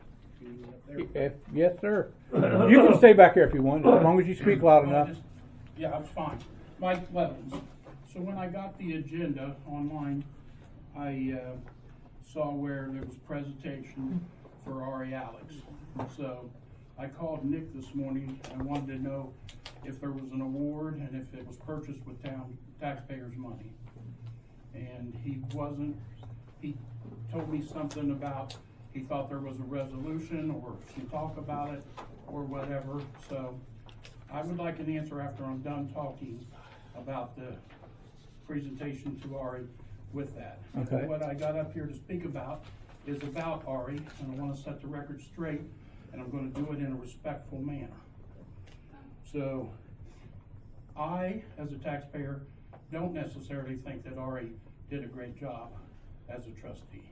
If, yes, sir. You can stay back here if you want, as long as you speak loud Well, enough. just- Yeah, that's fine. Mike Levins. So when I got the agenda online, I uh, saw where there was presentation for Ari Alex. So I called Nick this morning and wanted to know if there was an award and if it was purchased with town taxpayers' money. And he wasn't, he told me something about, he thought there was a resolution or some talk about it or whatever. So I would like an answer after I'm done talking about the presentation to Ari with that. Okay. What I got up here to speak about is about Ari, and I want to set the record straight, and I'm going to do it in a respectful manner. So I, as a taxpayer, don't necessarily think that Ari did a great job as a trustee.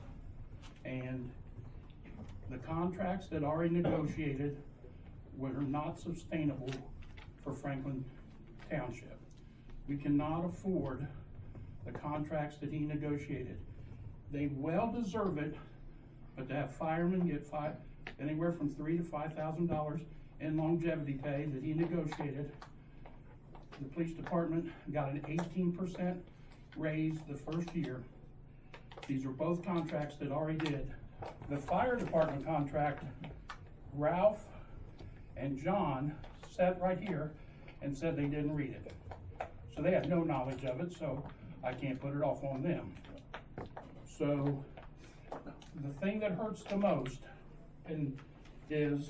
And the contracts that Ari negotiated were not sustainable for Franklin Township. We cannot afford the contracts that he negotiated. They well deserve it, but to have firemen get five, anywhere from three to five thousand dollars in longevity pay that he negotiated. The police department got an eighteen percent raise the first year. These are both contracts that Ari did. The fire department contract, Ralph and John sat right here and said they didn't read it. So they have no knowledge of it, so I can't put it off on them. So the thing that hurts the most and is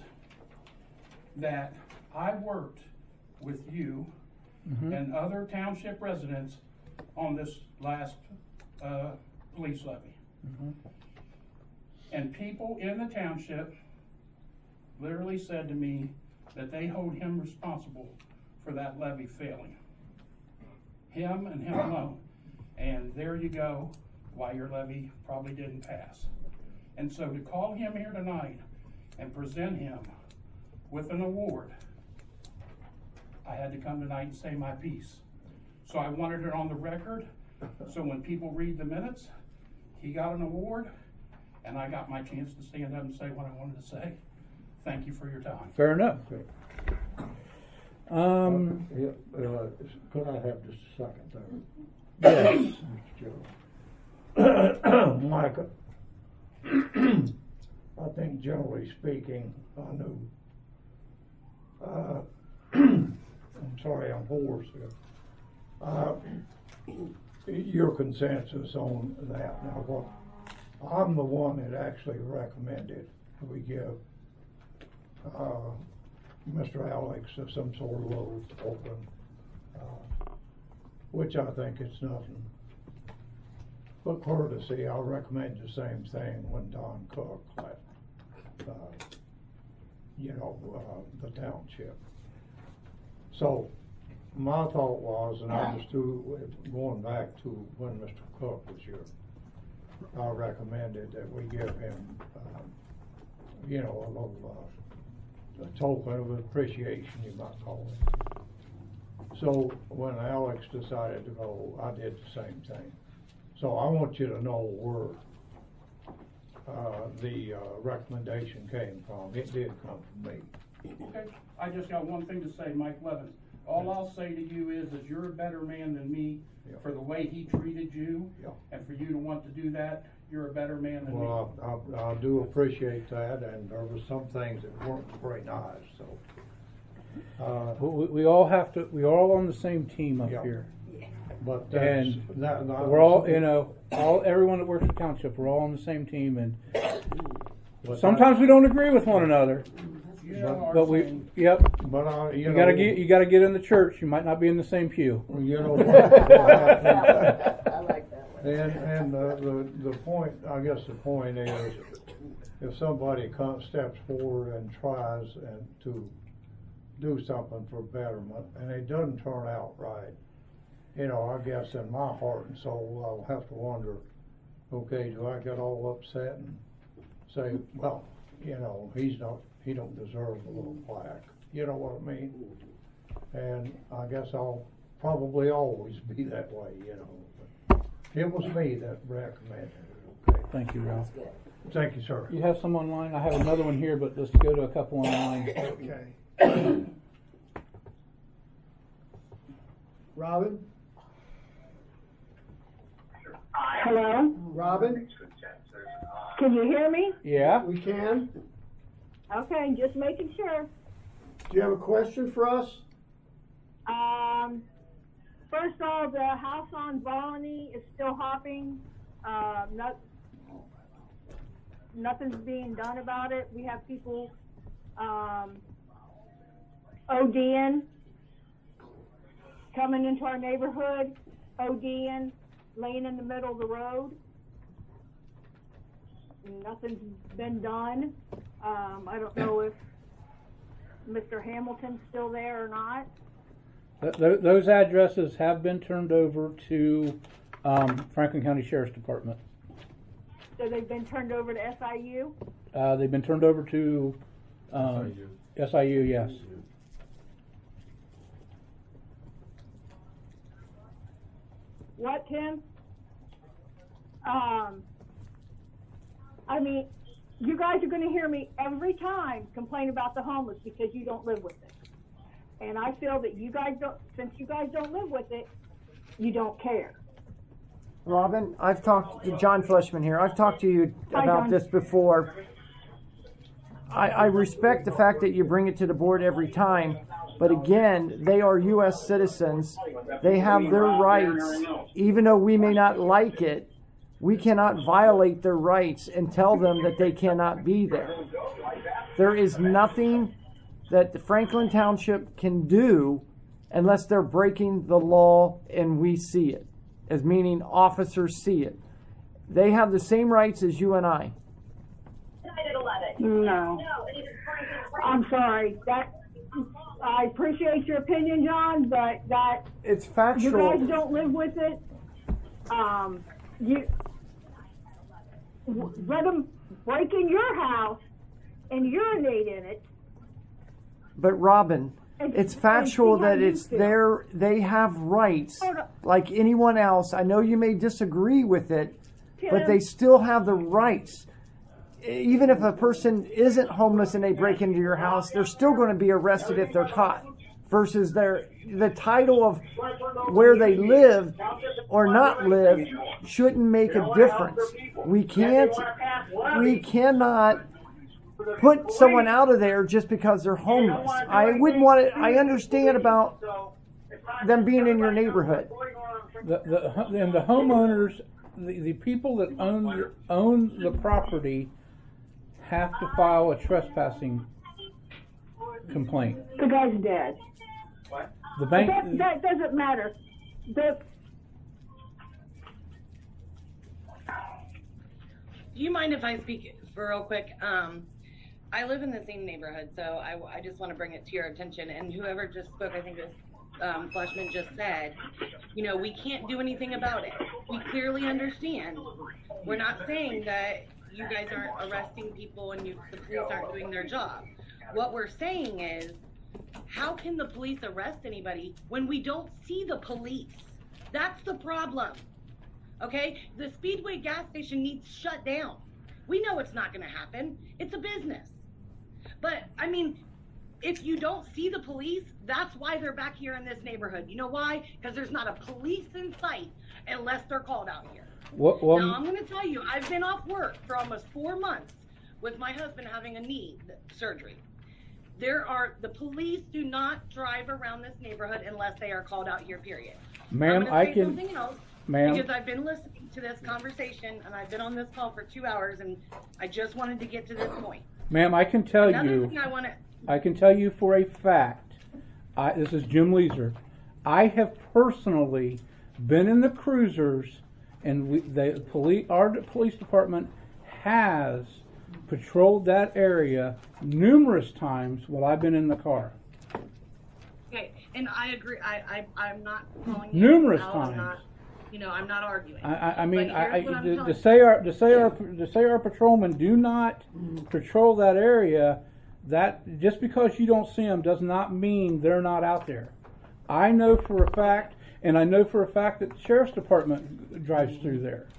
that I worked with you Mhm. and other township residents on this last uh, police levy. Mhm. And people in the township literally said to me that they hold him responsible for that levy failing. Him and him alone. And there you go, why your levy probably didn't pass. And so to call him here tonight and present him with an award, I had to come tonight and say my piece. So I wanted it on the record, so when people read the minutes, he got an award, and I got my chance to stand up and say what I wanted to say. Thank you for your time. Fair enough. Um, Yeah, uh, could I have just a second there? Yes. Mister Joe. Micah, I think generally speaking, I knew, uh, I'm sorry, I'm hoarse here. Uh, your consensus on that. Now, what, I'm the one that actually recommended we give uh, Mister Alex some sort of little token, uh, which I think is nothing but courtesy. I recommend the same thing when Don Cook left, uh, you know, uh, the township. So my thought was, and I just do, going back to when Mister Cook was here, I recommended that we give him, uh, you know, a little, uh, a token of appreciation, you might call it. So when Alex decided to go, I did the same thing. So I want you to know where uh, the uh, recommendation came from. It did come from me. Okay, I just got one thing to say, Mike Levins. All I'll say to you is that you're a better man than me Yeah. for the way he treated you, Yeah. and for you to want to do that, you're a better man than me. Well, I, I, I do appreciate that, and there were some things that weren't very nice, so. Uh, we, we all have to, we're all on the same team up Yeah. here. But that's, And that, that we're all, you know, all, everyone that works for township, we're all on the same team, and but sometimes we don't agree with one another. You know our But we, saying. yep, But I, you, you know, gotta get, you gotta get in the church, you might not be in the same pew. You know what? I like that one. And, and the, the, the point, I guess the point is, if somebody comes, steps forward and tries and to do something for betterment, and it doesn't turn out right, you know, I guess in my heart and soul, I'll have to wonder, okay, do I get all upset and say, well, you know, he's not, he don't deserve a little plaque, you know what I mean? And I guess I'll probably always be that way, you know. But it was me that recommended it, okay? Thank you, Ralph. Thank you, sir. You have some online? I have another one here, but let's go to a couple online. Okay. Robin? Hello? Robin? Can you hear me? Yeah. We can. Okay, just making sure. Do you have a question for us? Um, first of all, the house on Volney is still hopping. Uh, not, nothing's being done about it. We have people um, ODing, coming into our neighborhood, ODing, laying in the middle of the road. Nothing's been done. Um, I don't know if Mister Hamilton's still there or not. Th- th- those addresses have been turned over to um, Franklin County Sheriff's Department. So they've been turned over to S I U? Uh, they've been turned over to um, S I U, yes. What, Tim? Um, I mean, you guys are going to hear me every time complain about the homeless because you don't live with it. And I feel that you guys don't, since you guys don't live with it, you don't care. Robin, I've talked to John Fleshman here. I've talked to you Hi, about John. this before. I, I respect the fact that you bring it to the board every time, but again, they are U S citizens. They have their rights. Even though we may not like it, we cannot violate their rights and tell them that they cannot be there. There is nothing that the Franklin Township can do unless they're breaking the law and we see it, as meaning officers see it. They have the same rights as you and I. No. I'm sorry. That I appreciate your opinion, John, but that it's factual. You guys don't live with it. Um, you w- let them break in your house and urinate in it. But Robin, And- it's and factual see how that you it's feel. their, they have rights Hold on. like anyone else. I know you may disagree with it, but Tim. they still have the rights. Even if a person isn't homeless and they break into your house, they're still going to be arrested if they're caught. Versus their the title of where they live or not live shouldn't make a difference. We can't, we cannot put someone out of there just because they're homeless. I wouldn't want it. I understand about them being in your neighborhood. The, the, and the homeowners, the, the people that own the, own the property have to file a trespassing complaint. The guy's dead. The bank. That, that doesn't matter. The Do you mind if I speak for real quick? Um, I live in the same neighborhood, so I, I just want to bring it to your attention. And whoever just spoke, I think it was um, Fleshman just said, you know, we can't do anything about it. We clearly understand. We're not saying that you guys aren't arresting people and you, the police aren't doing their job. What we're saying is, how can the police arrest anybody when we don't see the police? That's the problem. Okay? The Speedway gas station needs shut down. We know it's not going to happen. It's a business. But, I mean, if you don't see the police, that's why they're back here in this neighborhood. You know why? Because there's not a police in sight unless they're called out here. What, what, Now, I'm going to tell you, I've been off work for almost four months with my husband having a knee surgery. There are, the police do not drive around this neighborhood unless they are called out here, period. Ma'am, I'm gonna I say can- something else, ma'am. because I've been listening to this conversation and I've been on this call for two hours and I just wanted to get to this point. Ma'am, I can tell Another you, thing I want to, I can tell you for a fact, I, this is Jim Leeser, I have personally been in the cruisers and we, the police, our police department has patrolled that area numerous times while I've been in the car. okay, and I agree, I, I, I'm not calling you Numerous out, I'm times. not, You know, I'm not arguing. I, I, I mean, But I, I, here's what I'm to, telling to say our, to say our, to say our patrolmen do not patrol that area, that, just because you don't see them does not mean they're not out there. I know for a fact, and I know for a fact that the sheriff's department drives through there.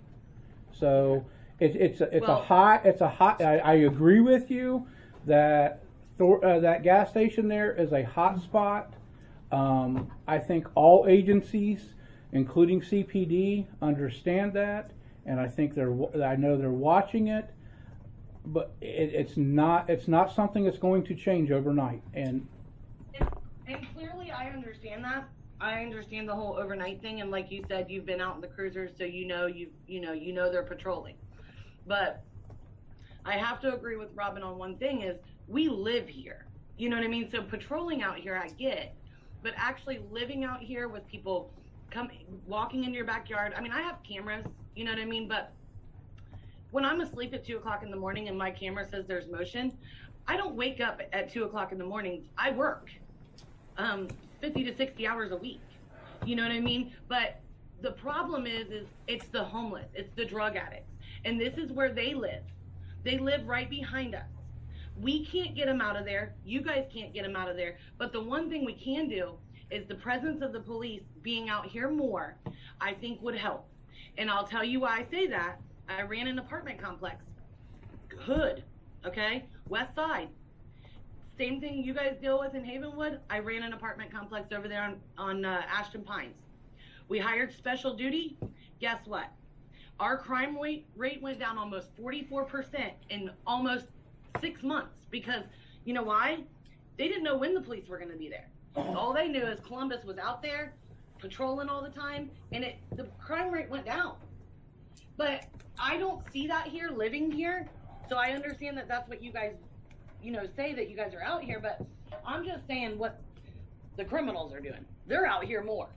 So, it's, it's, a, it's Well- a hot, it's a hot, I, I agree with you that, Thor, uh, that gas station there is a hot spot. Um, I think all agencies, including C P D, understand that, and I think they're. I know they're watching it, but it, it's not. It's not something that's going to change overnight. And And clearly, I understand that. I understand the whole overnight thing, and like you said, you've been out in the cruisers, so you know you you know you know they're patrolling. But I have to agree with Robin on one thing: is we live here. You know what I mean? So patrolling out here, I get, but actually living out here with people come walking in your backyard. I mean, I have cameras. You know what I mean? But when I'm asleep at two o'clock in the morning and my camera says there's motion, I don't wake up at two o'clock in the morning. I work. Um, fifty to sixty hours a week. You know what I mean? But the problem is, is it's the homeless, it's the drug addicts. And this is where they live. They live right behind us. We can't get them out of there. You guys can't get them out of there. But the one thing we can do is the presence of the police being out here more, I think would help. And I'll tell you why I say that. I ran an apartment complex. Hood, okay? West Side. Same thing you guys deal with in Havenwood. I ran an apartment complex over there on, on uh, Ashton Pines. We hired special duty. Guess what? Our crime rate, rate went down almost forty-four percent in almost six months because, you know why? They didn't know when the police were going to be there. All they knew is Columbus was out there patrolling all the time, and it the crime rate went down. But I don't see that here, living here, so I understand that that's what you guys you know, say that you guys are out here, but I'm just saying what the criminals are doing. They're out here more.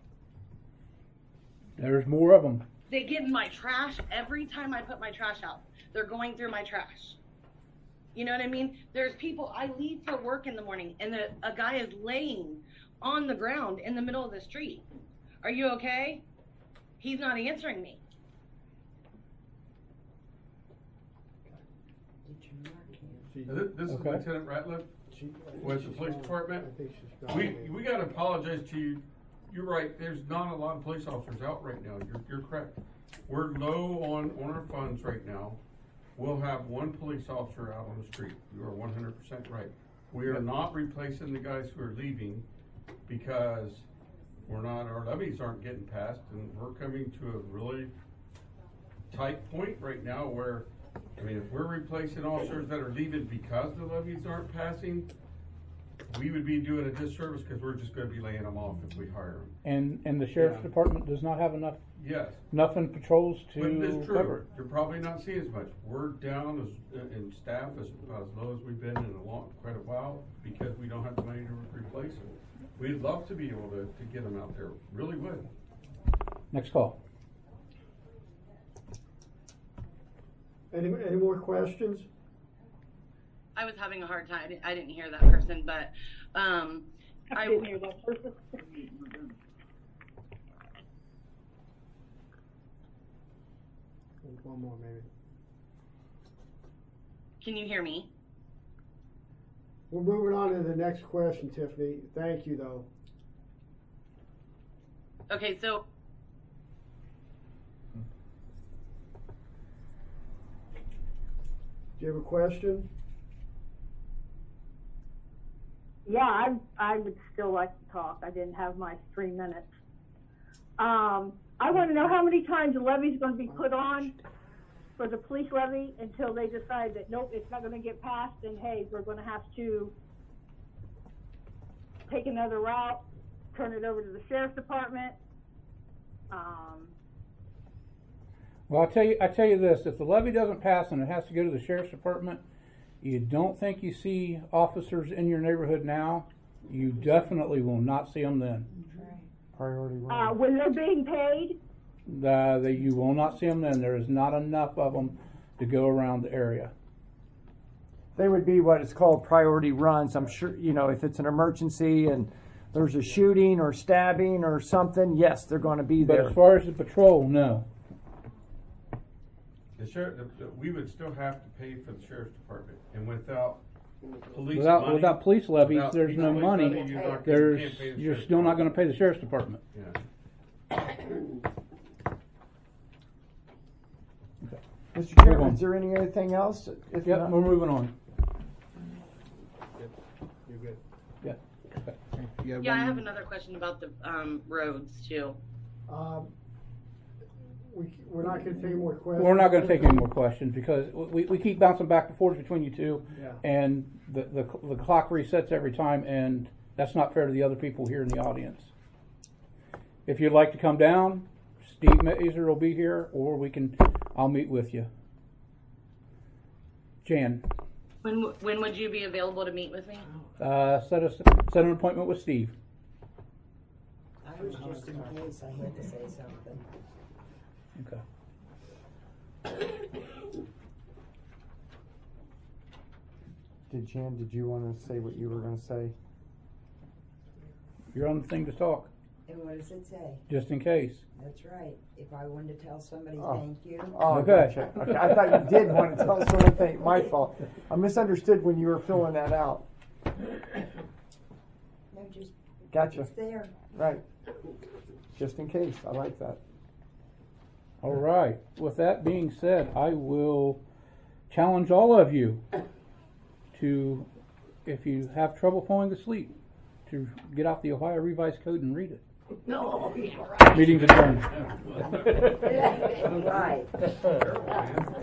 there's more of them. They get in my trash every time I put my trash out. They're going through my trash. You know what I mean? There's people, I leave for work in the morning and the, a guy is laying on the ground in the middle of the street. Are you okay? He's not answering me. Now, This this is Okay. Lieutenant Ratliff with the police department. We, we gotta apologize to you. You're right, there's not a lot of police officers out right now. You're, you're correct. We're low on, on our funds right now. We'll have one police officer out on the street. You are one hundred percent right. We are not replacing the guys who are leaving because we're not, our levies aren't getting passed, and we're coming to a really tight point right now where, I mean, if we're replacing officers that are leaving because the levies aren't passing, we would be doing a disservice because we're just gonna be laying them off if we hire them. And, and the sheriff's Yeah. department does not have enough, Yes. enough in patrols But it to is cover true. it. You're probably not seeing as much. We're down as, in staff as, as low as we've been in a long, quite a while because we don't have the money to re- replace them. We'd love to be able to, to get them out there, really would. Next call. Any, any more questions? I was having a hard time. I didn't, I didn't hear that person, but um, I I didn't hear that person. One more, maybe. Can you hear me? We're moving on to the next question, Tiffany. Thank you, though. Okay, so Do you have a question? Yeah, I, I would still like to talk. I didn't have my three minutes. Um, I want to know how many times the levy's going to be put on for the police levy until they decide that, nope, it's not going to get passed, and hey, we're going to have to take another route, turn it over to the sheriff's department. Um, Well, I'll tell you, I tell you this, if the levy doesn't pass and it has to go to the sheriff's department, you don't think you see officers in your neighborhood now, you definitely will not see them then. Priority one. uh, when they're being paid, Uh, that you will not see them then. There is not enough of them to go around the area. They would be what is called priority runs. I'm sure, you know, if it's an emergency and there's a shooting or stabbing or something, yes, they're going to be But there. as far as the patrol, no. The sheriff, the, the, we would still have to pay for the sheriff's department, and without police Without money, without police levies, without there's no police money. money, you're not- you There's can't pay the you're sheriff's still not going department. to pay the sheriff's department. Yeah. Mister Move Chairman, on. is there any anything else? If Yep, not- we're moving on. You're good. Yeah. You Yeah, I one- have another question about the um, roads too. Um, we, we're not gonna take any more questions. We're not going to take any more questions because we, we keep bouncing back and forth between you two, Yeah. and the, the the clock resets every time, and that's not fair to the other people here in the audience. If you'd like to come down, Steve Mazer will be here, or we can, I'll meet with you. Jan, When w- when would you be available to meet with me? uh, set us set an appointment with Steve. I was just in case I had to say something. Okay. Did Jan, did you want to say what you were going to say? You're on the thing to talk, And what does it say? just in case. That's right. If I wanted to tell somebody Oh. thank you. Oh, Okay. gotcha. Okay, I thought you did want to tell us one thing. My fault. I misunderstood when you were filling that out. No, just, Gotcha. it's there. Right. Just in case. I like that. All right. With that being said, I will challenge all of you to, if you have trouble falling asleep, to get out the Ohio Revised Code and read it. No, yeah, right. Meeting's adjourned. Right.